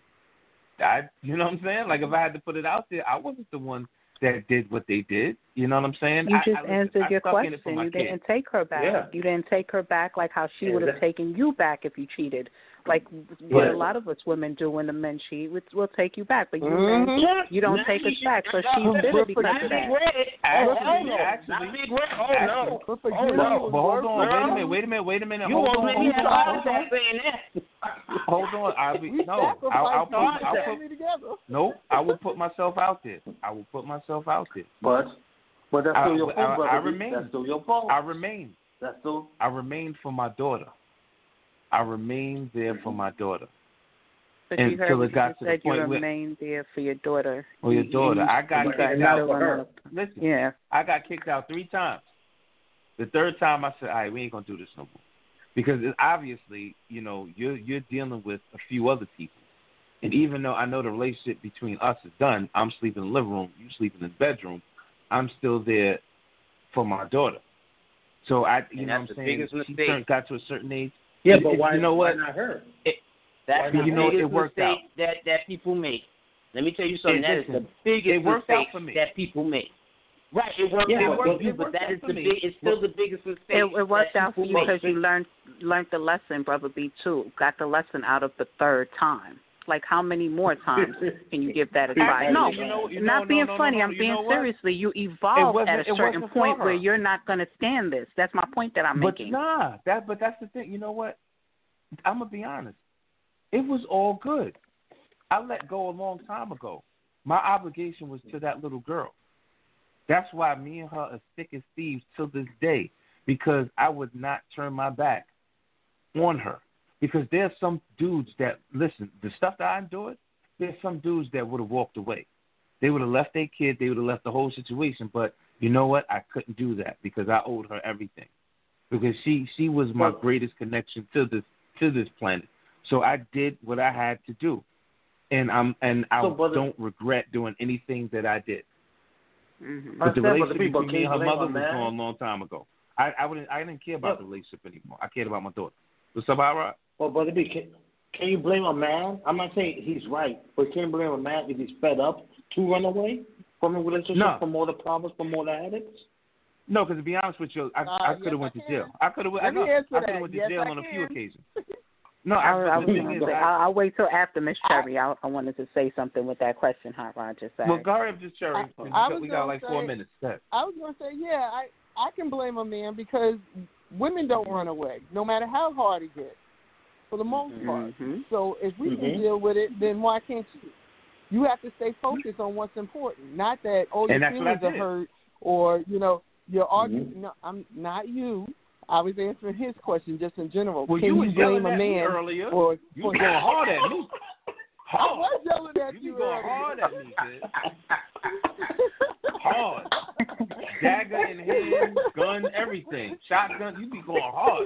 I, you know what I'm saying? Like if I had to put it out there, I wasn't the one that did what they did. You know what I'm saying? You I, just I, listen, answered I your stuck in it for question. my You kid. didn't take her back. Yeah. You didn't take her back like how she Yeah, would have that- taken you back if you cheated. Like what Yeah. a lot of us women do when the men cheat, we'll, we'll take you back. But you Mhm. men, you don't Now take you us should- back. So now- she's now- bitter because not of Big that. Red. Oh, Actually, hell no. actually, Not Big Red. Oh, actually, no. But Oh, beginning no. was But hold worse, on, wait a girl. minute, wait a minute, wait a minute. You hold almost on, made hold me on, have a heart hold on. attack saying that. Hold on, I'll be We no. I'll, I'll, put, sacrificed I'll our put family together. no. I will put myself out there. I will put myself out there. But but that's I- still your I- fault, I brother. remain. That's still your fault. I remain. That's still I remain for my daughter. I remain there for my daughter. But you Until heard it what got you to the said you point where- remained there for your daughter. For your You- daughter. you- I got you kicked got out still for her. another- Listen, Yeah. I got kicked out three times. The third time I said, all right, we ain't gonna do this no more. Because it, obviously, you know, you're you're dealing with a few other people. And even though I know the relationship between us is done, I'm sleeping in the living room, you sleeping in the bedroom, I'm still there for my daughter. So I you And know that's what the I'm saying? biggest She mistake. turned, got to a certain age. yeah. It- But it- why? you know why what? not her? That's You the know, it biggest worked mistake out. that, that people make. Let me tell you something. It- That is listen, the biggest it worked mistake out for me. that people make. Right, it worked Yeah, out but- for you, it but worked that out is for the me. big. It's still the biggest mistake. It, it worked that out for people you make. because you learned learned the lesson, Brother B, too. Got the lesson out of the third time. Like, how many more times can you give that advice? No, you know, you not know, being no, no, funny. no, I'm you being know what? seriously. You evolve wasn't- at a it certain wasn't point for where her. you're not going to stand this. That's my point that I'm But making. nah, that but that's the thing. You know what? I'm gonna be honest. It was all good. I let go a long time ago. My obligation was to that little girl. That's why me and her are thick as thieves till this day, because I would not turn my back on her. Because there's some dudes that, listen, the stuff that I endured, there's some dudes that would have walked away. They would have left their kid. They would have left the whole situation. But you know what? I couldn't do that because I owed her everything. Because she, she was my greatest connection to this to this planet. So I did what I had to do. And I'm and I So, brother- don't regret doing anything that I did. Mm-hmm. But the Understand, but the relationship people between me and her can't blame mother a was man. gone a long time ago. I, I wouldn't I didn't care about But- the relationship anymore. I cared about my daughter. What's up, Ira? Well, brother B, can, can you blame a man? I'm not saying he's right, but can you blame a man if he's fed up to run away from a relationship, No. from all the problems, from all the headaches? No, because to be honest with you, I, Uh, I could have yes, went I to can. jail. I could have. I Let me know. answer I could that. have went to Yes, jail I on a few can. occasions. No, I, I I, was the going thing to is, say, I, I'll, I'll wait till after Miss Cherry. I, I wanted to say something with that question, Hot Rod just said. well, go ahead, just Cherry. I- We I got- was we got gonna like four say- minutes. Go ahead. I was going to say, yeah, I I can blame a man because women don't run away, no matter how hard it gets, for the most part. Mm-hmm. So if we Mhm. can deal with it, then why can't you? You have to stay focused on what's important, not that oh your And that's what I feelings are did. hurt or you know you're arguing. Mhm. No, I'm not you. I was answering his question just in general. Well, can you you, was blame yelling a at me man earlier. for You for was going hard at me. I Hard. was yelling at You you, be going earlier. hard at me, kid. Hard. Dagger in hand, gun, everything. Shotgun. You be going hard.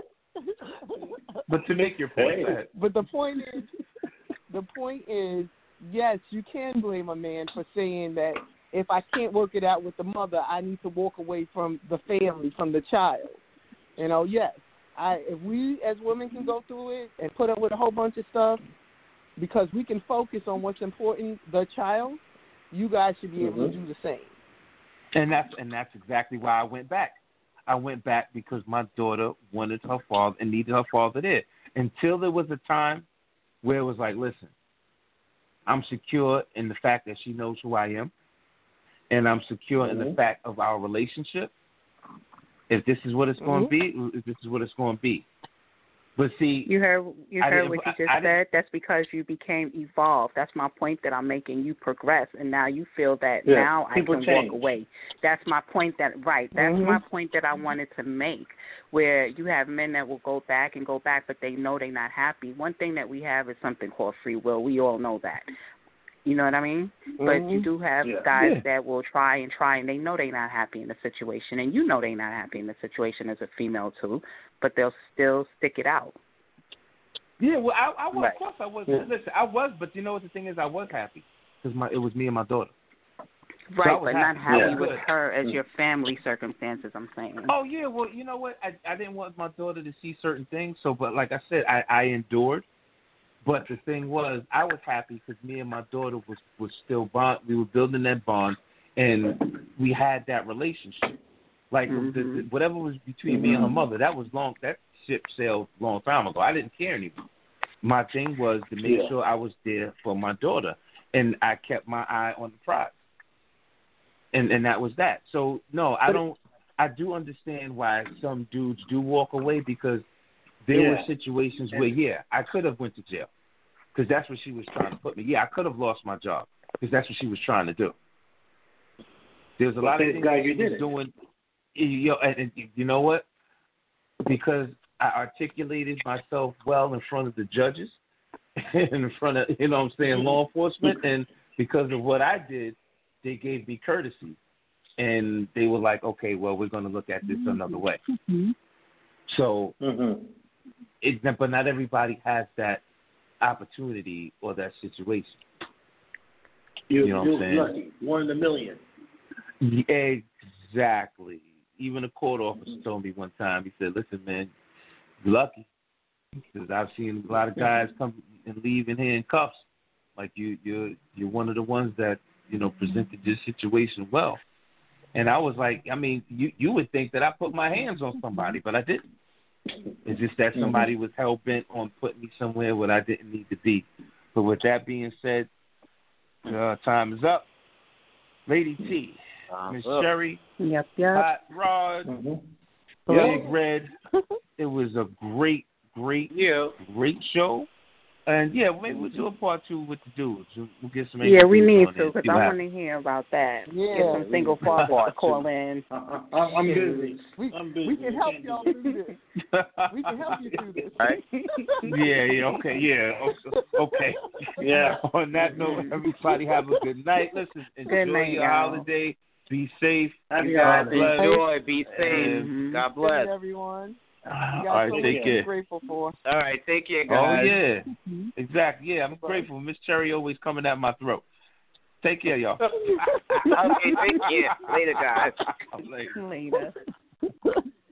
But to make your point, Hey. go ahead. But the point is, the point is, yes, you can blame a man for saying that if I can't work it out with the mother, I need to walk away from the family, from the child. You know, yes, I if we as women can go through it and put up with a whole bunch of stuff, because we can focus on what's important, the child, you guys should be able Mhm. to do the same. And that's and that's exactly why I went back. I went back because my daughter wanted her father and needed her father there. Until there was a time where it was like, listen, I'm secure in the fact that she knows who I am, and I'm secure in the Mhm. fact of our relationship. If this is what it's going to be, if this is what it's going to be. But see, You heard you I heard didn't- what you I- just I didn't- said. That's because you became evolved. That's my point that I'm making. You progress, and now you feel that Yeah, now I people can change. walk away. That's my point. That right. That's Mhm. my point that I wanted to make. Where you have men that will go back and go back, but they know they're not happy. One thing that we have is something called free will. We all know that. You know what I mean? But you Mhm. do have Yeah. guys Yeah. that will try and try, and they know they're not happy in the situation, and you know they're not happy in the situation as a female too, but they'll still stick it out. yeah, well, I, I was, Right. of course I was. Yeah. Listen, I was, but you know what the thing is? I was happy because my it was me and my daughter. Right, was but not happy. happy Yeah. with her as your family circumstances, I'm saying. Oh yeah, well, you know what? I I didn't want my daughter to see certain things, so but like I said, I I endured. But the thing was, I was happy because me and my daughter was was still bond. We were building that bond, and we had that relationship. Like the, the, Mhm. whatever was between me and her mother, that was long. That ship sailed a long time ago. I didn't care anymore. My thing was to make Yeah. sure I was there for my daughter, and I kept my eye on the prize. And and that was that. So no, I don't. I do understand why some dudes do walk away because there Yeah. were situations where yeah, I could have went to jail because that's what she was trying to put me. Yeah, I could have lost my job because that's what she was trying to do. There's a But lot of thank things God that she you did was it. doing. You know, and, and you know what? Because I articulated myself well in front of the judges, in front of you know what I'm saying law enforcement, and because of what I did, they gave me courtesy, and they were like, okay, well, we're going to look at this another way. So, Mhm. it, but not everybody has that opportunity or that situation. You, You know what I'm you're saying? lucky. One in a million. Exactly. Even a court officer told me one time. He said, "Listen, man, you're lucky because I've seen a lot of guys come and leave in here in cuffs. Like you, you're you're one of the ones that you know presented this situation well." And I was like, I mean, you you would think that I put my hands on somebody, but I didn't. It's just that somebody was hell bent on putting me somewhere where I didn't need to be. But with that being said, uh, time is up. Lady T, Miss Sherry, yep, yep. Hot Rod, Mm-hmm. Big Red. It was a great, great, Yeah. great show. And yeah, maybe we'll do a part two with the dudes. We'll, we'll get some. Yeah, we dudes need on to there, because see I what want to hear about that. Yeah. Get some single fathers call in. I, I, I'm busy. We, I'm busy. we can help Can't y'all do through this. We can help you through this. Right. yeah, yeah, okay, yeah, okay. Yeah. On that note, everybody have a good night. Listen, enjoy Good night, your y'all. holiday. Be safe. Happy God holidays. bless. Enjoy. Be safe. Mhm. God Good bless. night, everyone. You All got right, so much take to be care. grateful for. All right. Take care, Oh guys. yeah, Mm-hmm. exactly. Yeah, I'm grateful. Miss Cherry always coming at my throat. Take care, y'all. Okay. Take care. Later, guys. Later. Later.